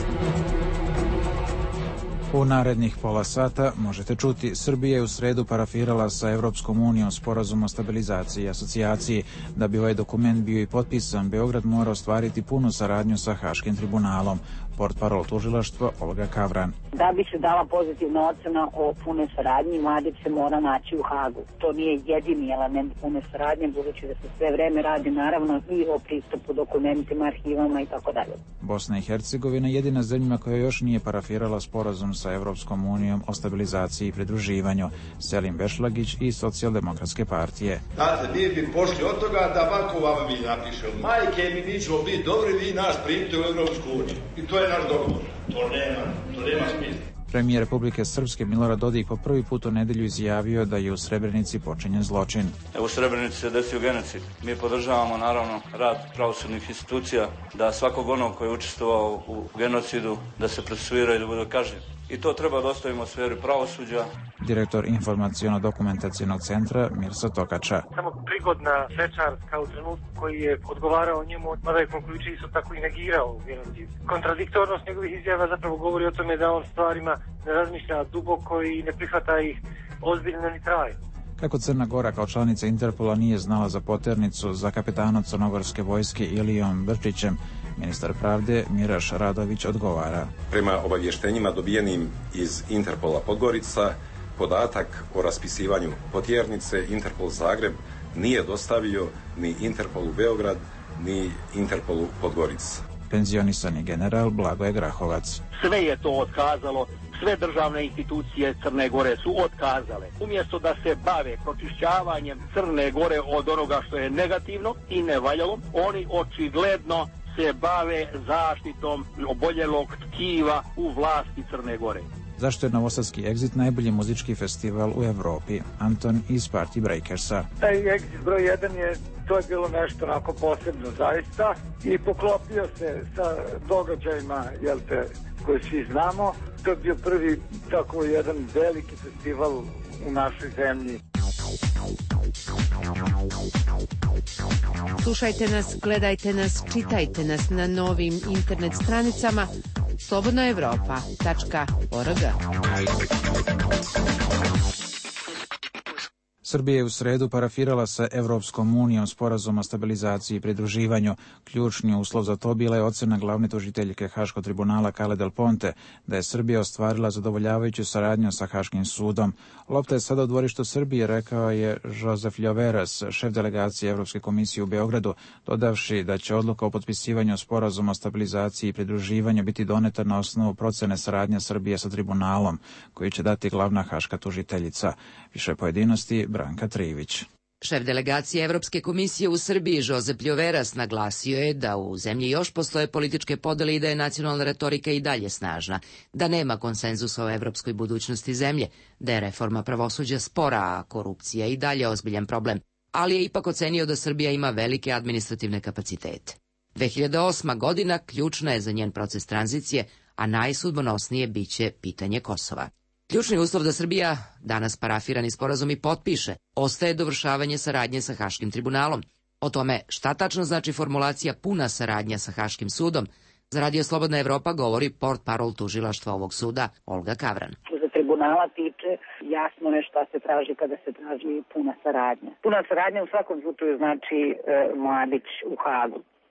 U narednih pola sata možete čuti: Srbija je u sredu parafirala sa Evropskom unijom sporazum o stabilizaciji i asocijaciji. Da bi ovaj dokument bio i potpisan, Beograd mora ostvariti punu saradnju sa Haškim tribunalom. Portparol tužilaštva Olga Kavran. Da bi se dala pozitivna ocena o pune saradnji, Mladić se mora naći u Hagu. To nije jedini element pune saradnje, budući da se sve vreme radi naravno i o pristupu dokumentima, arhivama i tako dalje. Bosna i Hercegovina je jedina zemlja koja još nije parafirala sporazum sa Evropskom unijom o stabilizaciji i pridruživanju. Selim Bešlagić iz Socijaldemokratske partije. Znate, mi bi pošli od toga da banko vama mi napiše: majke mi, mi ćemo biti dobri, vi naš primite u Evropsku uniju. I to je naš dogovor. To nema, to nema smisla. Premijer Republike Srpske Milorad Dodik po prvi put u nedelju izjavio da je u Srebrenici počinjen zločin. Evo, u Srebrenici se desio genocid. Mi podržavamo naravno rad pravosudnih institucija, da svakog onog koji je učestvovao u genocidu da se procesuira i da bude kažnjen. I to treba da ostavimo u sferi pravosuđa. Direktor informaciono-dokumentacionog centra Mirsa Tokača. Samo prigodna svečarska u trenutku koji je odgovarao njemu, mada je Konković isto tako i negirao genocid. Kontradiktornost njegovih izjava zapravo govori o tome da on stvarima ne razmišlja duboko i ne prihvata ih ozbiljno ni trajno. Kako Crna Gora kao članica Interpola nije znala za poternicu za kapetanom crnogorske vojske Ilijom Brčićem, ministar pravde Miraš Radović odgovara. Prema obavještenjima dobijenim iz Interpola Podgorica, podatak o raspisivanju potjernice Interpol Zagreb nije dostavio ni Interpolu Beograd, ni Interpolu Podgorica. Penzionisani general Blagoje Grahovac. Sve je to otkazalo, sve državne institucije Crne Gore su otkazale. Umjesto da se bave pročišćavanjem Crne Gore od onoga što je negativno i nevaljalo, oni očigledno se bave zaštitom oboljelog tkiva u vlasti Crne Gore. Zašto je Novosadski Exit najbolji muzički festival u Evropi? Anton iz Party Breakersa. Taj Exit broj jedan je, to je bilo nešto onako posebno zaista i poklopio se sa događajima, jel te, koje svi znamo. To je bio prvi tako jedan veliki festival u našoj zemlji. Slušajte nas, gledajte nas, čitajte nas na novim internet stranicama slobodna evropa tačka org. Srbija je u sredu parafirala sa Evropskom unijom sporazum o stabilizaciji i pridruživanju. Ključni uslov za to bila je ocena glavne tužiteljke Haškog tribunala Kale Del Ponte da je Srbija ostvarila zadovoljavajuću saradnju sa Haškim sudom. Lopta je sada u dvorištu Srbije, rekao je Josef Ljoveras, šef delegacije Evropske komisije u Beogradu, dodavši da će odluka o potpisivanju sporazuma o stabilizaciji i pridruživanju biti doneta na osnovu procene saradnje Srbije sa tribunalom, koji će dati glavna haška tužiteljica. Više pojedinosti Branka Trivić. Šef delegacije Evropske komisije u Srbiji Josep Ljoveras naglasio je da u zemlji još postoje političke podele i da je nacionalna retorika i dalje snažna, da nema konsenzusa o evropskoj budućnosti zemlje, da je reforma pravosuđa spora, a korupcija i dalje ozbiljan problem, ali je ipak ocenio da Srbija ima velike administrativne kapacitete. dve hiljade osma godina ključna je za njen proces tranzicije, a najsudbonosnije biće pitanje Kosova. Ključni uslov da Srbija danas parafirani sporazum i potpiše ostaje dovršavanje saradnje sa Haškim tribunalom. O tome šta tačno znači formulacija puna saradnja sa Haškim sudom, za Radio Slobodna Evropa govori portparol tužilaštva ovog suda Olga Kavran. Što se tribunala tiče, jasno je šta se traži kada se traži puna saradnja. Puna saradnja u svakom slučaju znači e, Mladić u Hagu.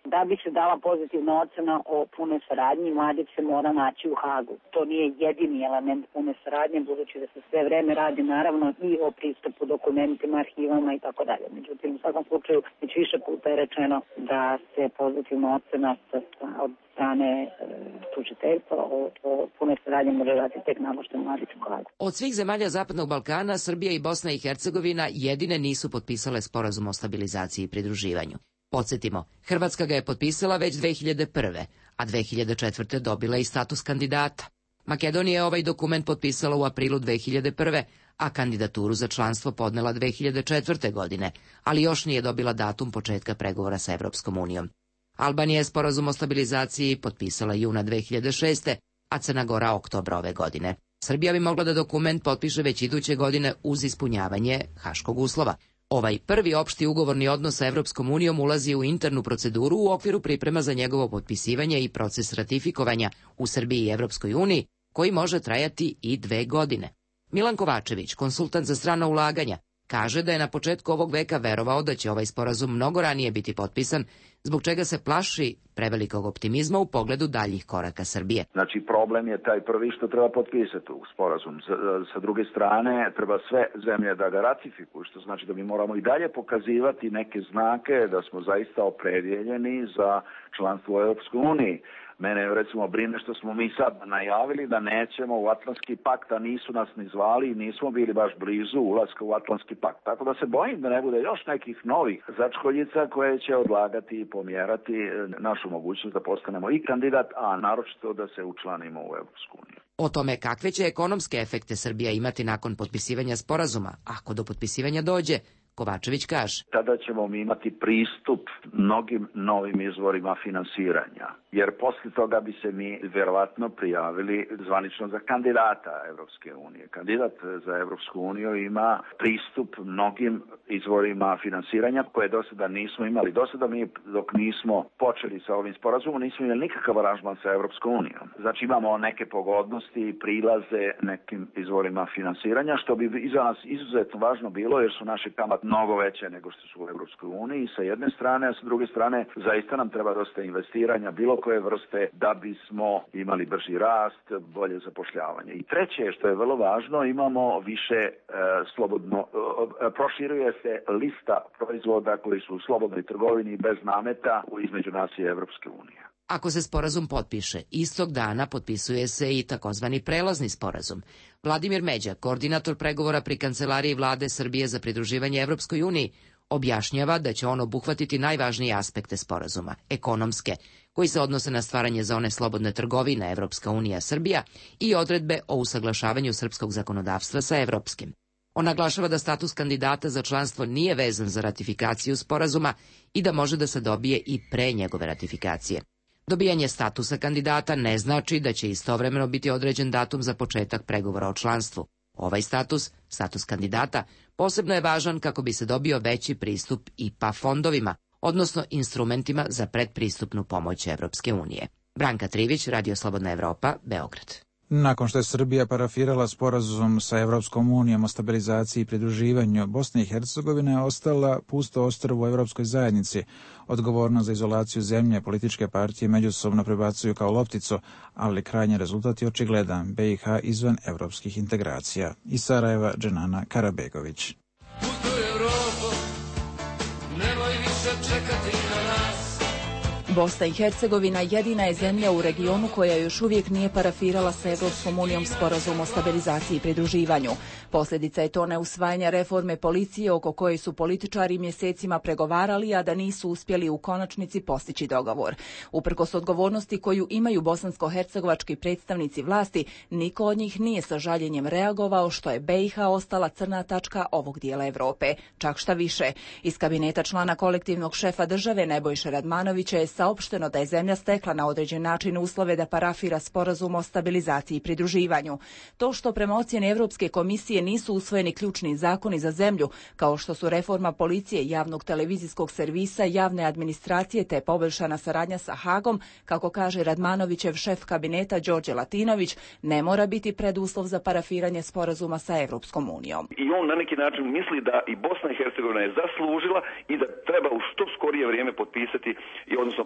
Da bi se dala pozitivna ocena o punoj saradnji, Mladić se mora naći u Hagu. To nije jedini element pune saradnje, budući da se sve vreme radi naravno i o pristupu dokumentima, arhivama i tako dalje. Međutim, u svakom slučaju, već više puta je rečeno da se pozitivna ocena od strane e, tužiteljstva o, o punoj saradnji može dati tek nakon što je Mladić u Hagu. Od svih zemalja Zapadnog Balkana, Srbija i Bosna i Hercegovina jedine nisu potpisale sporazum o stabilizaciji i pridruživanju. Podsjetimo, Hrvatska ga je potpisala već dve hiljade prve. a dve hiljade četvrte. dobila i status kandidata. Makedonija je ovaj dokument potpisala u aprilu dve hiljade prve. a kandidaturu za članstvo podnela dve hiljade četvrte. godine, ali još nije dobila datum početka pregovora sa Evropskom unijom. Albanija je sporazum o stabilizaciji potpisala juna dve hiljade šeste. a Crna Gora oktobra ove godine. Srbija bi mogla da dokument potpiše već iduće godine uz ispunjavanje haškog uslova. Ovaj prvi opšti ugovorni odnos sa Evropskom unijom ulazi u internu proceduru u okviru priprema za njegovo potpisivanje i proces ratifikovanja u Srbiji i Evropskoj uniji, koji može trajati i dve godine. Milan Kovačević, konsultant za strana ulaganja, kaže da je na početku ovog veka verovao da će ovaj sporazum mnogo ranije biti potpisan, zbog čega se plaši prevelikog optimizma u pogledu daljih koraka Srbije. Znači, problem je taj prvi što treba potpisati u sporazum. Sa, sa druge strane, treba sve zemlje da ga ratifikuju, što znači da mi moramo i dalje pokazivati neke znake da smo zaista opredjeljeni za članstvo u Europskoj uniji. Mene, recimo, brine što smo mi sad najavili da nećemo u Atlantski pakt, a nisu nas ni zvali i nismo bili baš blizu ulaska u Atlantski pakt. Tako da se bojim da ne bude još nekih novih začkoljica koje će odlagati i pomjerati našu mogućnost da postanemo i kandidat, a naročito da se učlanimo u Evropsku uniju. O tome kakve će ekonomske efekte Srbija imati nakon potpisivanja sporazuma, ako do potpisivanja dođe, Kovačević kaže. Tada ćemo mi imati pristup mnogim novim izvorima finansiranja, jer poslije toga bi se mi vjerovatno prijavili zvanično za kandidata Evropske unije. Kandidat za Evropsku uniju ima pristup mnogim izvorima finansiranja koje do sada nismo imali. Do sada mi, dok nismo počeli sa ovim sporazumom, nismo imali nikakav aranžman sa Evropskom unijom. Znači imamo neke pogodnosti i prilaze nekim izvorima finansiranja, što bi i za nas izuzetno važno bilo, jer su naše kamate mnogo veće nego što su u Evropskoj uniji sa jedne strane, a sa druge strane zaista nam treba dosta investiranja bilo koje vrste da bismo imali brži rast, bolje zapošljavanje. I treće, što je vrlo važno, imamo više e, slobodno, e, proširuje se lista proizvoda koji su u slobodnoj trgovini bez nameta između nas i Evropske unije. Ako se sporazum potpiše, istog dana potpisuje se i takozvani prelazni sporazum. Vladimir Međa, koordinator pregovora pri Kancelariji Vlade Srbije za pridruživanje Evropskoj uniji, objašnjava da će on obuhvatiti najvažnije aspekte sporazuma, ekonomske, koji se odnose na stvaranje zone slobodne trgovine Evropska unija Srbija i odredbe o usaglašavanju srpskog zakonodavstva sa evropskim. On naglašava da status kandidata za članstvo nije vezan za ratifikaciju sporazuma i da može da se dobije i pre njegove ratifikacije. Dobijanje statusa kandidata ne znači da će istovremeno biti određen datum za početak pregovora o članstvu. Ovaj status, status kandidata, posebno je važan kako bi se dobio veći pristup I P A fondovima, odnosno instrumentima za predpristupnu pomoć Evropske unije. Branka Trivić, Radio Slobodna Evropa, Beograd. Nakon što je Srbija parafirala sporazum sa Evropskom unijom o stabilizaciji i pridruživanju, Bosna i Hercegovina je ostala pusto ostrvo u Evropskoj zajednici. Odgovornost za izolaciju zemlje političke partije međusobno prebacuju kao lopticu, ali krajnji rezultat je očigledan: B i H izvan evropskih integracija. Iz Sarajeva, Dženana Karabegović. Putuj Evropo, nemoj više čekati na nas. Bosna i Hercegovina jedina je zemlja u regionu koja još uvijek nije parafirala sa Evropskom unijom sporazum o stabilizaciji i pridruživanju. Posljedica je to neusvajanja reforme policije oko koje su političari mjesecima pregovarali, a da nisu uspjeli u konačnici postići dogovor. Uprkos odgovornosti koju imaju bosansko-hercegovački predstavnici vlasti, niko od njih nije sa žaljenjem reagovao što je B i H ostala crna tačka ovog dijela Evrope. Čak šta više, iz kabineta člana kolektivnog šefa države Nebojše Radmanovića je saopšteno da je zemlja stekla na određen način uslove da parafira sporazum o stabilizaciji i pridruživanju. To što prema ocjeni Evropske komisije nisu usvojeni ključni zakoni za zemlju, kao što su reforma policije, javnog televizijskog servisa, javne administracije te poboljšana saradnja sa Hagom, kako kaže Radmanovićev šef kabineta Đorđe Latinović, ne mora biti preduslov za parafiranje sporazuma sa Evropskom unijom. I on na neki način misli da i Bosna i Hercegovina je zaslužila i da treba u što skorije vrijeme potpisati i odnosno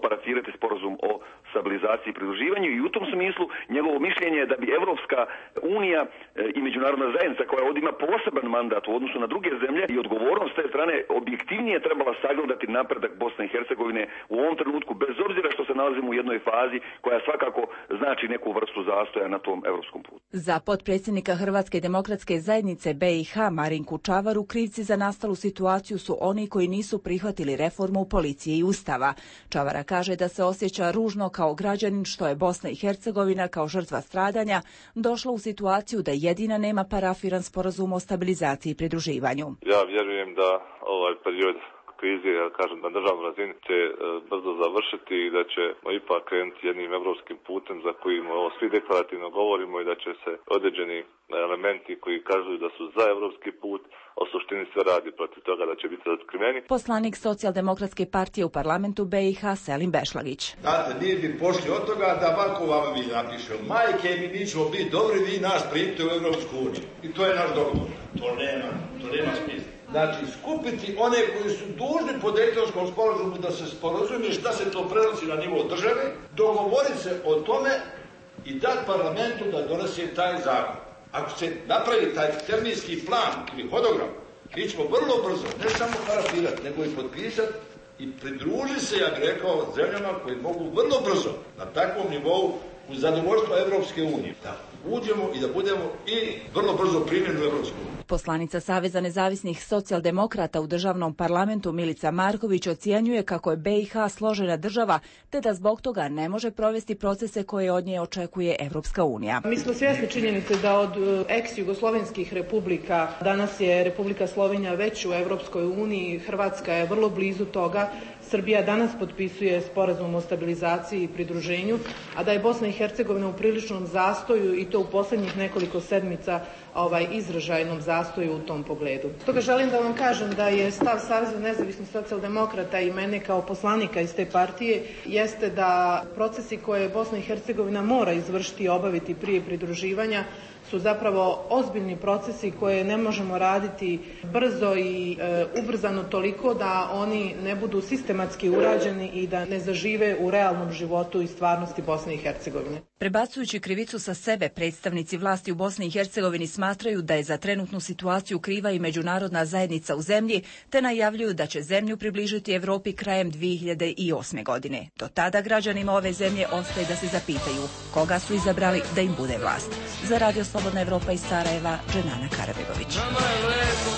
parafirati sporazum o stabilizaciji i pridruživanju i u tom smislu njegovo mišljenje je da bi Evropska unija i međunarodna zajednica koja ovdje ima poseban mandat u odnosu na druge zemlje i odgovornost te strane objektivnije trebala sagledati napredak Bosne i Hercegovine u ovom trenutku, bez obzira što se nalazimo u jednoj fazi koja svakako znači neku vrstu zastoja na tom evropskom putu. Za potpredsjednika Hrvatske demokratske zajednice B i H Marinku Čavaru krivci za nastalu situaciju su oni koji nisu prihvatili reformu policije i ustava. Čavara kaže da se osjeća ružno kao građanin što je Bosna i Hercegovina kao žrtva stradanja došla u situaciju da jedina nema parafiran sporazum o stabilizaciji i pridruživanju. Ja vjerujem da ovaj period krize, ja kažem, na državnoj razini će e, brzo završiti i da ćemo ipak krenuti jednim evropskim putem za kojim ovo svi deklarativno govorimo i da će se određeni elementi koji kažu da su za evropski put, o suštini sve radi protiv toga da će biti otkriveni. Poslanik Socijaldemokratske partije u parlamentu B i H Selim Bešlagić. Znate, mi bi pošli od toga da ovako vam mi napiše, majke mi mi ćemo biti dobri, vi naš primite u Evropsku uniju. I to je naš dogovor. To nema, to nema smisla. Znači, skupiti one koji su dužni po Dejtonskom sporazumu da se sporazumije šta se to prenosi na nivo države, dogovoriti se o tome i dati parlamentu da donese taj zakon. Ako se napravi taj terminski plan ili hodogram, mi ćemo vrlo brzo, ne samo parafirati, nego i potpisati i pridružiti se, ja bih rekao, zemljama koji mogu vrlo brzo na takvom nivou u zadovoljstvo Evropske unije. Da uđemo i da budemo i vrlo brzo primjeni u Evropsku uniju. Poslanica Saveza nezavisnih socijaldemokrata u državnom parlamentu Milica Marković ocjenjuje kako je B i H složena država, te da zbog toga ne može provesti procese koje od nje očekuje Evropska unija. Mi smo svjesni činjenice da od ex-jugoslovenskih republika danas je Republika Slovenija već u Evropskoj uniji, Hrvatska je vrlo blizu toga. Srbija danas potpisuje sporazum o stabilizaciji i pridruženju, a da je Bosna i Hercegovina u priličnom zastoju i to u posljednjih nekoliko sedmica ovaj izražajnom zastoju u tom pogledu. Stoga želim da vam kažem da je stav Saveza nezavisnih socijaldemokrata i mene kao poslanika iz te partije jeste da procesi koje Bosna i Hercegovina mora izvršiti i obaviti prije pridruživanja su zapravo ozbiljni procesi koje ne možemo raditi brzo i e, ubrzano toliko da oni ne budu sistematski urađeni i da ne zažive u realnom životu i stvarnosti Bosne i Hercegovine. Prebacujući krivicu sa sebe, predstavnici vlasti u Bosni i Hercegovini smatraju da je za trenutnu situaciju kriva i međunarodna zajednica u zemlji, te najavljuju da će zemlju približiti Evropi krajem dvije hiljade osme. godine. Do tada građanima ove zemlje ostaje da se zapitaju koga su izabrali da im bude vlast. Za Radio Slobodna Evropa iz Sarajeva, Dženana Karabegović. Nama je lepo,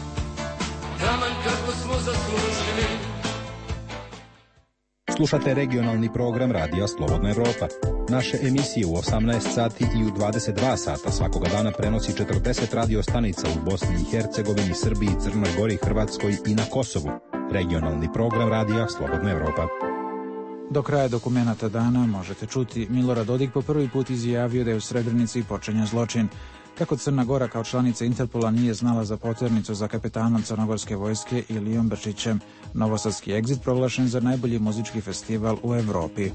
taman kako smo zaslužili. Slušate regionalni program Radija Slobodna Evropa. Naše emisije u osamnaest sati i u dvadeset dva sata svakoga dana prenosi četrdeset radio stanica u Bosni i Hercegovini, Srbiji, Crnoj Gori, Hrvatskoj i na Kosovu. Regionalni program Radija Slobodna Evropa. Do kraja dokumenata dana možete čuti Milorad Dodik po prvi put izjavio da je u Srebrenici počinjen zločin. Kako Crna Gora kao članica Interpola nije znala za poternicu za kapetanom crnogorske vojske Ilijom Brčićem. Novosadski Exit proglašen za najbolji muzički festival u Evropi.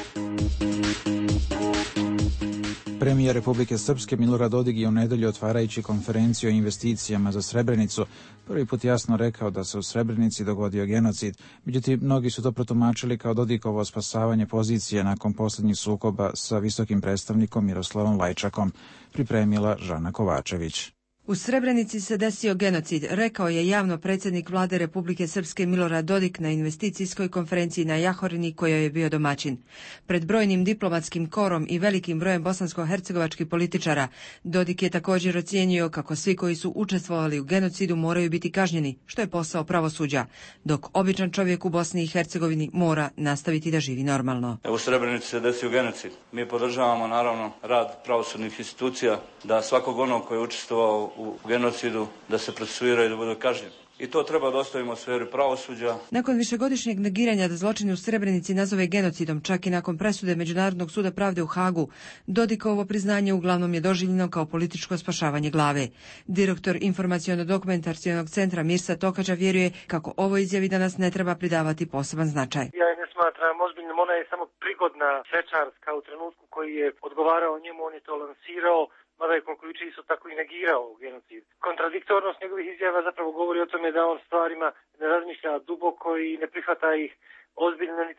Premijer Republike Srpske Milorad Dodik je u nedelju otvarajući konferenciju o investicijama za Srebrenicu prvi put jasno rekao da se u Srebrenici dogodio genocid. Međutim, mnogi su to protumačili kao Dodikovo spasavanje pozicije nakon posljednjih sukoba sa visokim predstavnikom Miroslavom Lajčakom, pripremila Žana Kovačević. U Srebrenici se desio genocid, rekao je javno predsjednik vlade Republike Srpske Milorad Dodik na investicijskoj konferenciji na Jahorini kojoj je bio domaćin. Pred brojnim diplomatskim korom i velikim brojem bosansko-hercegovačkih političara, Dodik je također ocijenio kako svi koji su učestvovali u genocidu moraju biti kažnjeni, što je posao pravosuđa, dok običan čovjek u Bosni i Hercegovini mora nastaviti da živi normalno. U Srebrenici se desio genocid. Mi podržavamo naravno rad pravosudnih institucija da svakog onog koji je učestvovao u genocidu da se procesuira i da bude kažnjen. I to treba da ostavimo u sferi pravosuđa. Nakon višegodišnjeg negiranja da zločini u Srebrenici nazove genocidom, čak i nakon presude Međunarodnog suda pravde u Hagu, Dodikovo priznanje uglavnom je doživljeno kao političko spašavanje glave. Direktor informaciono-dokumentacionog centra Mirsa Tokađa vjeruje kako ovo izjavi danas ne treba pridavati poseban značaj. Ja je ne smatram ozbiljnom, ona je samo prigodna svečarska u trenutku koji je odgovarao njemu, on je to lansirao, mada je Konključi isto tako i negirao genocid. Kontradiktornost njegovih izjava zapravo govori o tome da on stvarima ne razmišlja duboko i ne prihvata ih ozbiljno ni trajno.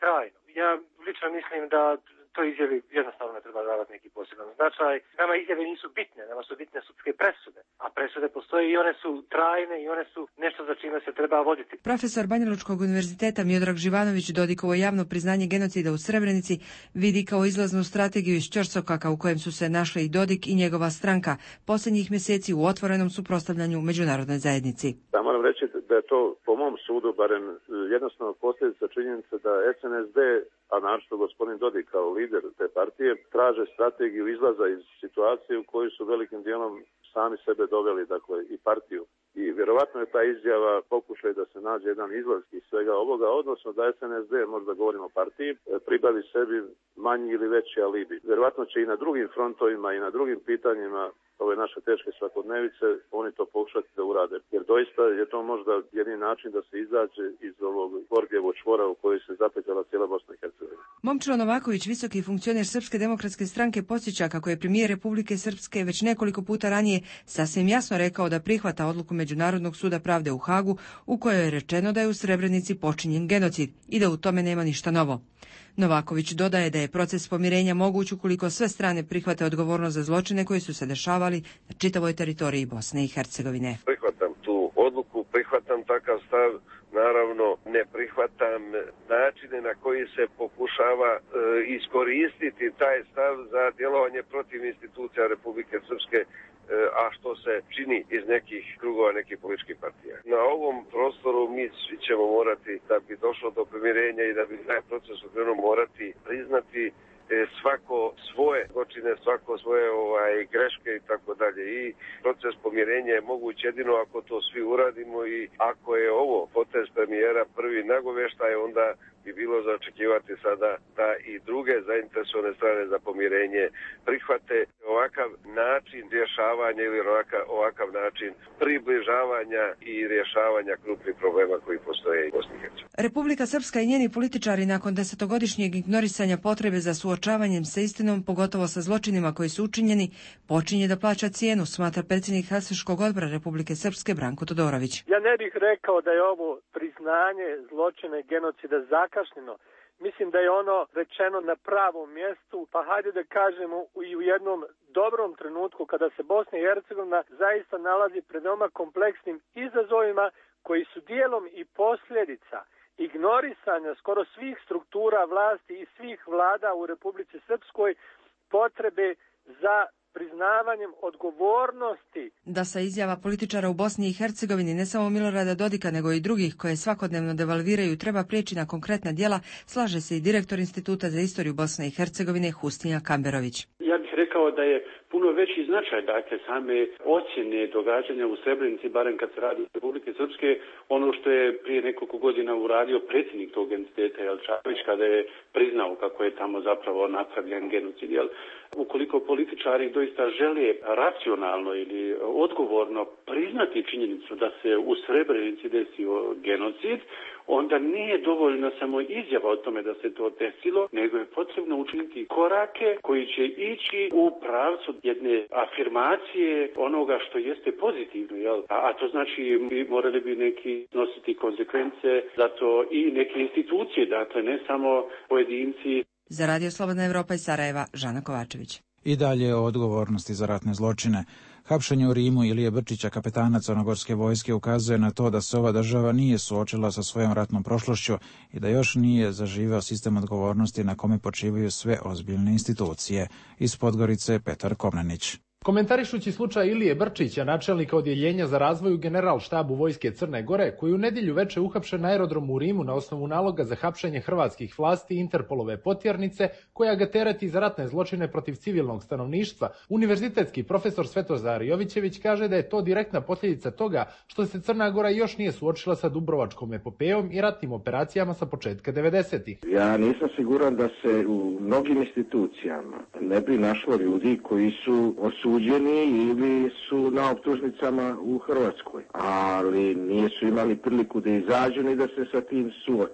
Ja lično mislim da to izjavi jednostavno ne treba davati neki poseban značaj. Nama izjave nisu bitne, nama su bitne sudske presude, a presude postoje i one su trajne i one su nešto za čime se treba voditi. Profesor Banjalučkog univerziteta Miodrag Živanović Dodikovo javno priznanje genocida u Srebrenici vidi kao izlaznu strategiju iz ćorsokaka u kojem su se našli i Dodik i njegova stranka posljednjih mjeseci u otvorenom suprotstavljanju međunarodnoj zajednici. Da, moram reći da je to po mom sudu barem jednostavno posljedica činjenice da S N S D, a naročito gospodin Dodik kao lider te partije, traže strategiju izlaza iz situacije u kojoj su velikim dijelom sami sebe doveli, dakle i partiju. I vjerovatno je ta izjava pokušaj da se nađe jedan izlaz iz svega ovoga, odnosno da S N S D, možda govorimo o partiji, pribavi sebi manji ili veći alibi. Vjerovatno će i na drugim frontovima i na drugim pitanjima ove naše teške svakodnevice, oni to pokušati da urade. Jer doista je to možda jedini način da se izađe iz ovog Gordijevo čvora u kojoj se zapetljala cijela Bosna i Hercegovina. Momčilo Novaković, visoki funkcioner Srpske demokratske stranke, podsjeća kako je premijer Republike Srpske već nekoliko puta ranije sasvim jasno rekao da prihvata odluku Međunarodnog suda pravde u Hagu u kojoj je rečeno da je u Srebrenici počinjen genocid i da u tome nema ništa novo. Novaković dodaje da je proces pomirenja moguć ukoliko sve strane prihvate odgovornost za zločine koji su se dešavali na čitavoj teritoriji Bosne i Hercegovine. Prihvatam tu odluku, prihvatam takav stav, naravno ne prihvatam načine na koji se pokušava e, iskoristiti taj stav za djelovanje protiv institucija Republike Srpske, a što se čini iz nekih krugova, nekih političkih partija. Na ovom prostoru mi svi ćemo morati, da bi došlo do pomirenja i da bi taj proces okrenuo, morati priznati svako svoje zločine, svako svoje ovaj, greške i tako dalje. I proces pomirenja je moguć jedino ako to svi uradimo i ako je ovo potez premijera prvi nagovještaj, onda bi bilo za očekivati sada da i druge zainteresovane strane za pomirenje prihvate ovakav način rješavanja ili ovakav, ovakav način približavanja i rješavanja krupnih problema koji postoje u Bosni i Hercegovini. Republika Srpska i njeni političari nakon desetogodišnjeg ignorisanja potrebe za suočavanjem sa istinom, pogotovo sa zločinima koji su učinjeni, počinje da plaća cijenu, smatra predsjednik Helsinškog odbora Republike Srpske Branko Todorović. Ja ne bih rekao da je ovo priznanje zločina i genocida zakašnjeno. Mislim da je ono rečeno na pravom mjestu, pa hajde da kažemo i u jednom dobrom trenutku kada se Bosna i Hercegovina zaista nalazi pred veoma kompleksnim izazovima koji su dijelom i posljedica ignorisanja skoro svih struktura vlasti i svih vlada u Republici Srpskoj, potrebe za priznavanjem odgovornosti. Da sa izjava političara u Bosni i Hercegovini, ne samo Milorada Dodika, nego i drugih koje svakodnevno devalviraju, treba prijeći na konkretna djela, slaže se i direktor Instituta za istoriju Bosne i Hercegovine Hustinja Kamberović. Ja bih rekao da je puno veći značaj, dakle, same ocjene događanja u Srebrenici, barem kad se radi o Republike Srpske, ono što je prije nekoliko godina uradio predsjednik tog entiteta Jelčavić, kada je priznao kako je tamo zapravo napravljen genocid. Jel? Ukoliko političari doista žele racionalno ili odgovorno priznati činjenicu da se u Srebrenici desio genocid, onda nije dovoljno samo izjava o tome da se to desilo, nego je potrebno učiniti korake koji će ići u pravcu jedne afirmacije onoga što jeste pozitivno. Jel? A, a to znači mi morali bi neki nositi konsekvence za to i neke institucije, dakle ne samo pojedinci. Za Radio Slobodna Evropa iz Sarajeva, Žana Kovačević. I dalje o odgovornosti za ratne zločine. Hapšenje u Rimu Ilije Brčića, kapetana crnogorske vojske, ukazuje na to da se ova država nije suočila sa svojom ratnom prošlošću i da još nije zaživeo sistem odgovornosti na kome počivaju sve ozbiljne institucije. Iz Podgorice Petar Komnenić. Komentarišući slučaj Ilije Brčića, načelnika odjeljenja za razvoj u Generalštabu vojske Crne Gore, koji u nedjelju veče uhapšen na aerodromu u Rimu na osnovu naloga za hapšenje hrvatskih vlasti Interpolove potjernice, koja ga tereti za ratne zločine protiv civilnog stanovništva, univerzitetski profesor Svetozar Jovićević kaže da je to direktna posljedica toga što se Crna Gora još nije suočila sa Dubrovačkom epopejom i ratnim operacijama sa početka devedesetih. Ja nisam siguran da se u mnogim institucijama ne bi našlo ljudi koji su osuđeni ili su na optužnicama u Hrvatskoj, ali nisu imali priliku da izađu ni da se sa tim suoče.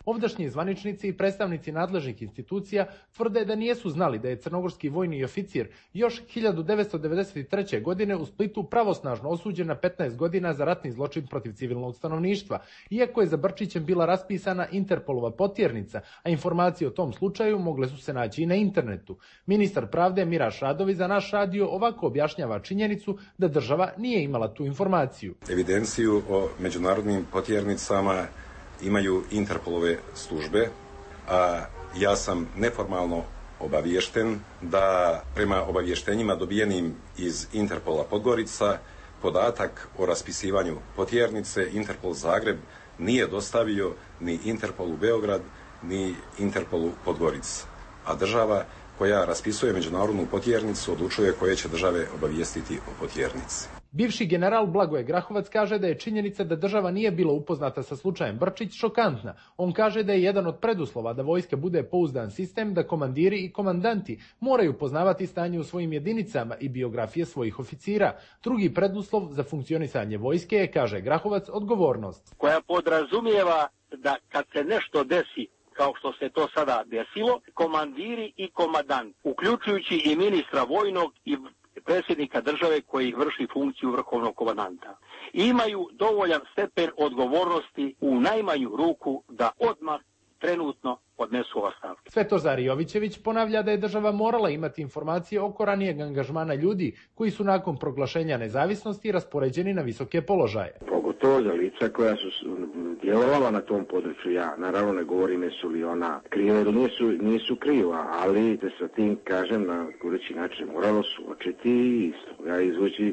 Ovdašnji zvaničnici i predstavnici nadležnih institucija tvrde da nijesu znali da je crnogorski vojni oficir još hiljadu devetsto devedeset treće. godine u Splitu pravosnažno osuđen na petnaest godina za ratni zločin protiv civilnog stanovništva, iako je za Brčićem bila raspisana Interpolova potjernica, a informacije o tom slučaju mogle su se naći i na internetu. Ministar pravde Miraš Radović za naš radio ovako objašnjava činjenicu da država nije imala tu informaciju. Evidenciju o međunarodnim potjernicama imaju Interpolove službe, a ja sam neformalno obaviješten da prema obavještenjima dobijenim iz Interpola Podgorica podatak o raspisivanju potjernice Interpol Zagreb nije dostavio ni Interpolu Beograd ni Interpolu Podgorica, a država koja raspisuje međunarodnu potjernicu odlučuje koje će države obavijestiti o potjernici. Bivši general Blagoje Grahovac kaže da je činjenica da država nije bila upoznata sa slučajem Brčić šokantna. On kaže da je jedan od preduslova da vojska bude pouzdan sistem, da komandiri i komandanti moraju poznavati stanje u svojim jedinicama i biografije svojih oficira. Drugi preduslov za funkcionisanje vojske je, kaže Grahovac, odgovornost. Koja podrazumijeva da kad se nešto desi, kao što se to sada desilo, komandiri i komandant, uključujući i ministra vojnog i predsjednika države koji vrši funkciju vrhovnog komandanta, imaju dovoljan stepen odgovornosti u najmanju ruku da odmah trenutno podnesu ostavke. Svetozar Jovićević ponavlja da je država morala imati informacije oko ranijeg angažmana ljudi koji su nakon proglašenja nezavisnosti raspoređeni na visoke položaje. Pogotovo za lica koja su djelovala na tom području. Ja naravno ne govorim jesu li ona kriva ili nisu, nisu kriva, ali da sa tim kažem na odgovarajući način moralo suočiti i ja izvući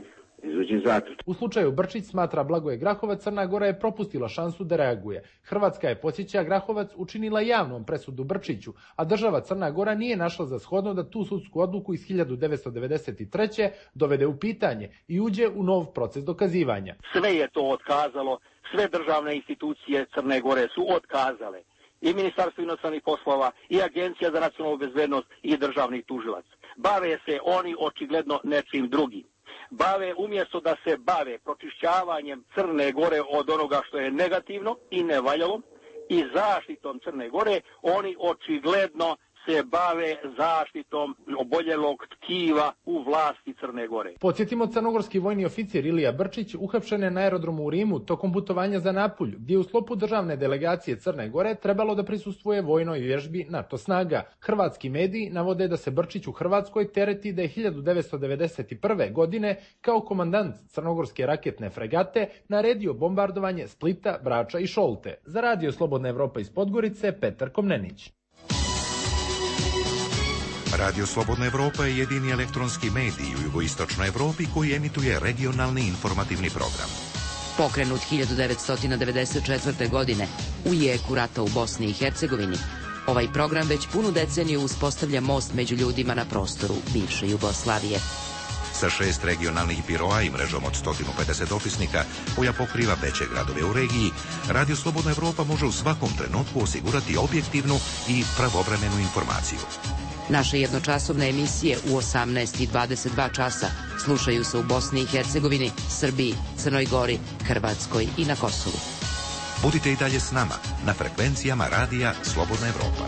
U slučaju Brčić, smatra Blagoje Grahovac, Crna Gora je propustila šansu da reaguje. Hrvatska je, podsjeća Grahovac, učinila javnom presudu Brčiću, a država Crna Gora nije našla za shodno da tu sudsku odluku iz hiljadu devetsto devedeset treće. dovede u pitanje i uđe u nov proces dokazivanja. Sve je to otkazalo, sve državne institucije Crne Gore su otkazale. I Ministarstvo inostranih poslova, i Agencija za nacionalnu bezbednost, i državni tužilac. Bave se oni očigledno nečim drugim. Bave, umjesto da se bave pročišćavanjem Crne Gore od onoga što je negativno i nevaljalo i zaštitom Crne Gore, oni očigledno se bave zaštitom oboljelog tkiva u vlasti Crne Gore. Podsjetimo, crnogorski vojni oficir Ilija Brčić uhapšen je na aerodromu u Rimu tokom putovanja za Napulj, gdje u sklopu državne delegacije Crne Gore trebalo da prisustvuje vojnoj vježbi NATO snaga. Hrvatski mediji navode da se Brčić u Hrvatskoj tereti da je hiljadu devetsto devedeset prve. godine kao komandant crnogorske raketne fregate naredio bombardovanje Splita, Brača i Šolte. Za Radio Slobodna Evropa iz Podgorice, Petar Komnenić. Radio Slobodna Evropa je jedini elektronski medij u jugoistočnoj Evropi koji emituje regionalni informativni program. Pokrenut hiljadu devetsto devedeset četvrte. godine u jeku rata u Bosni i Hercegovini, ovaj program već punu deceniju uspostavlja most među ljudima na prostoru bivše Jugoslavije. Sa šest regionalnih biroa i mrežom od sto pedeset opisnika koja pokriva veće gradove u regiji, Radio Slobodna Evropa može u svakom trenutku osigurati objektivnu i pravovremenu informaciju. Naše jednočasovne emisije u osamnaest i dvadeset dva časa slušaju se u Bosni i Hercegovini, Srbiji, Crnoj Gori, Hrvatskoj i na Kosovu. Budite i dalje s nama na frekvencijama Radija Slobodna Evropa.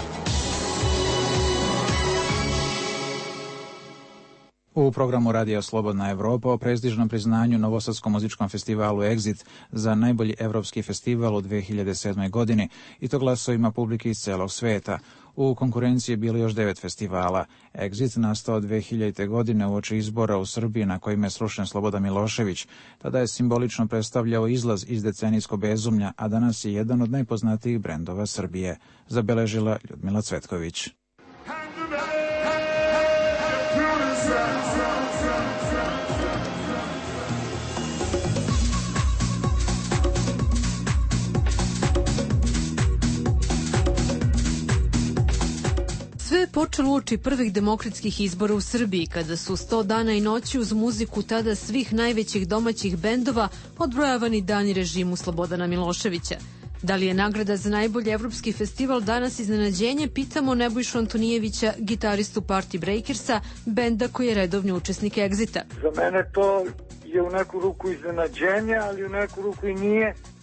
U programu Radija Slobodna Evropa o prestižnom priznanju Novosadskom muzičkom festivalu Exit za najbolji evropski festival u dve hiljade sedmoj. godini, i to glasovima publike iz celog sveta. U konkurenciji je bilo još devet festivala. Exit nastao dve hiljadite. godine uoči izbora u Srbiji na kojima je srušen Slobodan Milošević. Tada je simbolično predstavljao izlaz iz decenijskog bezumlja, a danas je jedan od najpoznatijih brendova Srbije, zabeležila Ljudmila Cvetković. Sve je počelo uoči prvih demokratskih izbora u Srbiji, kada su sto dana i noći uz muziku tada svih najvećih domaćih bendova odbrojavani dani režimu Slobodana Miloševića. Da li je nagrada za najbolji evropski festival danas iznenađenje, pitamo Nebojšu Antonijevića, gitaristu Party Breakersa, benda koji je redovni učesnik Exita. Za mene to je u neku ruku iznenađenje, ali u neku ruku i nije,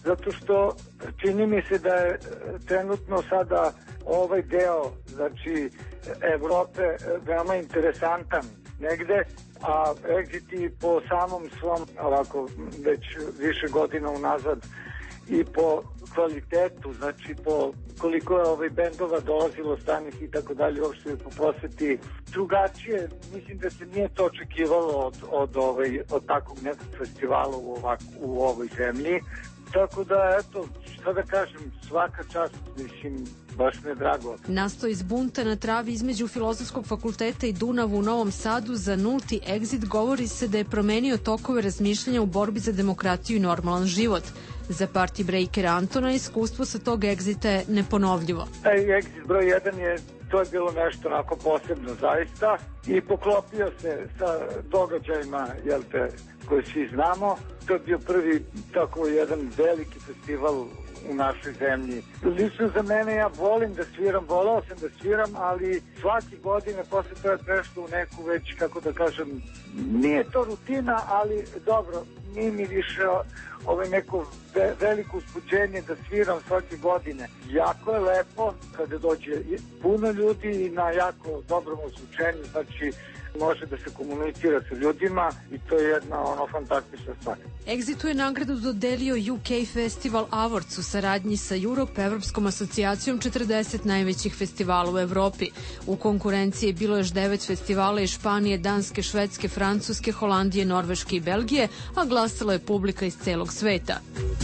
zato što čini mi se da je trenutno sada ovaj deo, znači Evrope, veoma interesantan negde, a Exit po samom svom, ovako već više godina unazad, i po kvalitetu, znači po koliko je ovaj bendova dolazilo stranih i tako dalje, uopšte po poseti drugačije, mislim da se nije to očekivalo od, od, ovaj, od takvog nekog festivala u, ovak, u ovoj zemlji. Tako da, eto, šta da kažem, svaka čast, mislim, baš mi je drago. Nastao iz bunta na travi između Filozofskog fakulteta i Dunava u Novom Sadu za nulti Exit govori se da je promenio tokove razmišljanja u borbi za demokratiju i normalan život. Za party breakera Antona iskustvo sa tog Exita je neponovljivo. Taj Exit broj jedan je, to je bilo nešto onako posebno zaista i poklopio se sa događajima, jel te, koje svi znamo. To je bio prvi tako jedan veliki festival u našoj zemlji. Lično za mene, ja volim da sviram, volao sam da sviram, ali svaki godine posle to je prešlo u neku već, kako da kažem, nije to rutina, ali dobro, nije mi više ovaj neko ve, veliko uspuđenje da sviram svake godine. Jako je lepo kada dođe puno ljudi i na jako dobrom ozvučenju, znači može da se komunicira sa ljudima i to je jedna ono fantastična stvar. Exitu je nagradu dodelio U K Festival Awards u saradnji sa Europe, Evropskom asocijacijom četrdeset najvećih festivala u Evropi. U konkurenciji je bilo još devet festivala iz Španije, Danske, Švedske, Francuske, Holandije, Norveške i Belgije, a glasala je publika iz celog sveta.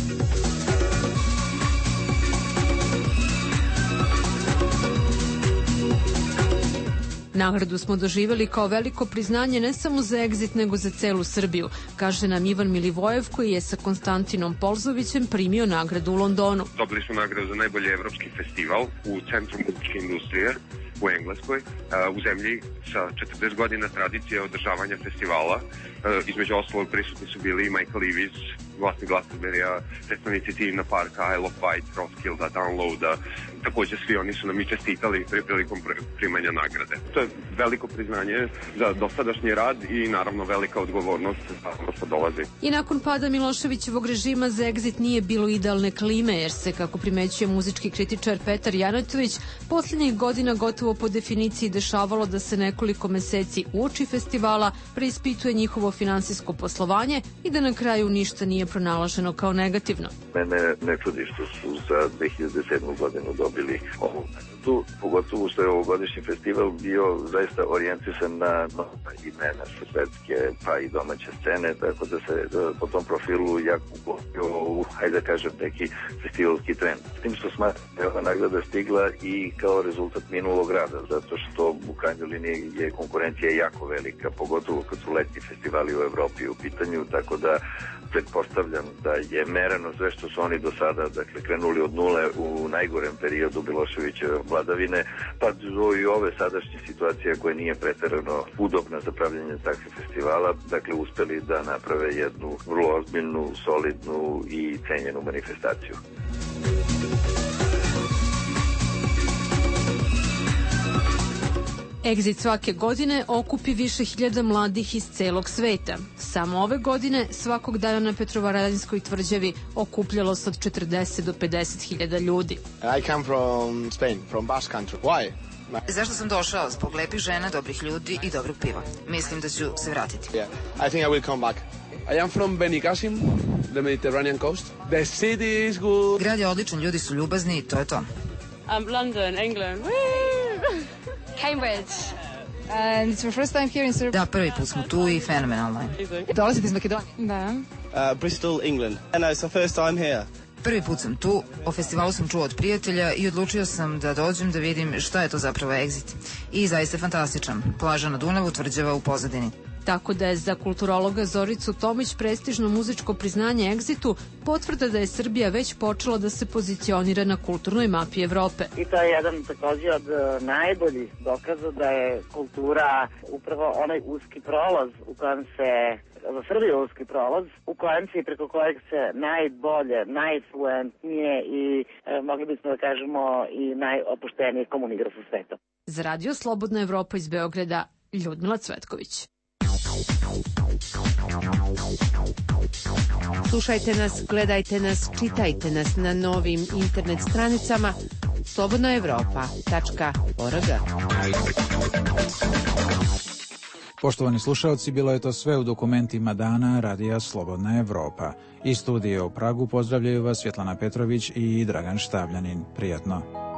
Nagradu smo doživjeli kao veliko priznanje ne samo za Exit, nego za celu Srbiju, kaže nam Ivan Milivojev, koji je sa Konstantinom Polzovićem primio nagradu u Londonu. Dobili smo nagradu za najbolji evropski festival u Centru muzičke industrije u Engleskoj, u zemlji sa četrdeset godina tradicije održavanja festivala. Između ostalog prisutni su bili i Michael Levis, vlasnik Glastonberija, predstavnici Tina Parka, I Love White, Roskilda, Downloada. Takođe svi oni su nam i čestitali pri prilikom primanja nagrade. To je veliko priznanje za dosadašnji rad i naravno velika odgovornost za ono što dolazi. I nakon pada Miloševićevog režima za Exit nije bilo idealne klime, jer se, kako primećuje muzički kritičar Petar Janatović, posljednjih godina gotovo po definiciji dešavalo da se nekoliko meseci uoči festivala preispituje njihovo finansijsko poslovanje i da na kraju ništa nije pronalaženo kao negativno. Mene ne čudi što su za dve hiljade sedmu godinu dobili ovu nagradu, pogotovo što je ovogodišnji festival bio zaista orijentisan na nova imena sa svetske pa i domaće scene, tako da se po tom profilu jako uklopio u, hajde da kažem, neki festivalski trend. S tim što smatram da je ova nagrada stigla i kao rezultat minulog rada, zato što u krajnjoj liniji je konkurencija jako velika, pogotovo kad su letnji festivali u Evropi u pitanju, tako da pretpostavljam da je mereno sve što su oni do sada, dakle, krenuli od nule u najgorem periodu Miloševićeve vladavine, pa do i ove sadašnje situacije koje nije preterano udobna za pravljanje takvih festivala, dakle, uspeli da naprave jednu vrlo ozbiljnu, solidnu i cenjenu manifestaciju. Exit svake godine okupi više hiljada mladih iz celog sveta. Samo ove godine svakog dana na Petrovaradinskoj tvrđavi okupljalo se od četrdeset do pedeset hiljada ljudi. I come from Spain, from Basque country. Why? Zašto sam došao? Zbog lepih žena, dobrih ljudi i dobrog piva. Mislim da ću se vratiti. Yeah, I think I will come back. I am from Benicassim, the Mediterranean coast. The city is good. Grad je odličan, ljudi su ljubazni i to je to. Um, London, England. Cambridge. And it's your first time here in Serbia? Da, prvi put smo tu i fenomenalno je. Dolazite iz Makedonije? Da. Uh, Bristol, England. And it's the first time here. Prvi put sam tu, o festivalu sam čuo od prijatelja i odlučio sam da dođem da vidim šta je to zapravo Exit. I zaista je fantastičan. Plaža na Dunavu, tvrđava u pozadini. Tako da je za kulturologa Zoricu Tomić prestižno muzičko priznanje Exitu potvrda da je Srbija već počela da se pozicionira na kulturnoj mapi Evrope. I to je jedan takođe od najboljih dokaza da je kultura upravo onaj uski prolaz u kojem se za Srbiju uski prolaz, u kojem se i preko kojeg se najbolje, najfluentnije i e, mogli bismo da kažemo i najopuštenije komunicira sa svetom. Za Radio Slobodna Evropa iz Beograda, Ljudmila Cvetković. Slušajte nas, gledajte nas, čitajte nas na novim internet stranicama slobodna evropa tačka org. Poštovani slušalci, bilo je to sve u dokumentima dana Radija Slobodna Evropa. Iz studija u Pragu pozdravljaju vas Svjetlana Petrović i Dragan Štavljanin. Prijatno.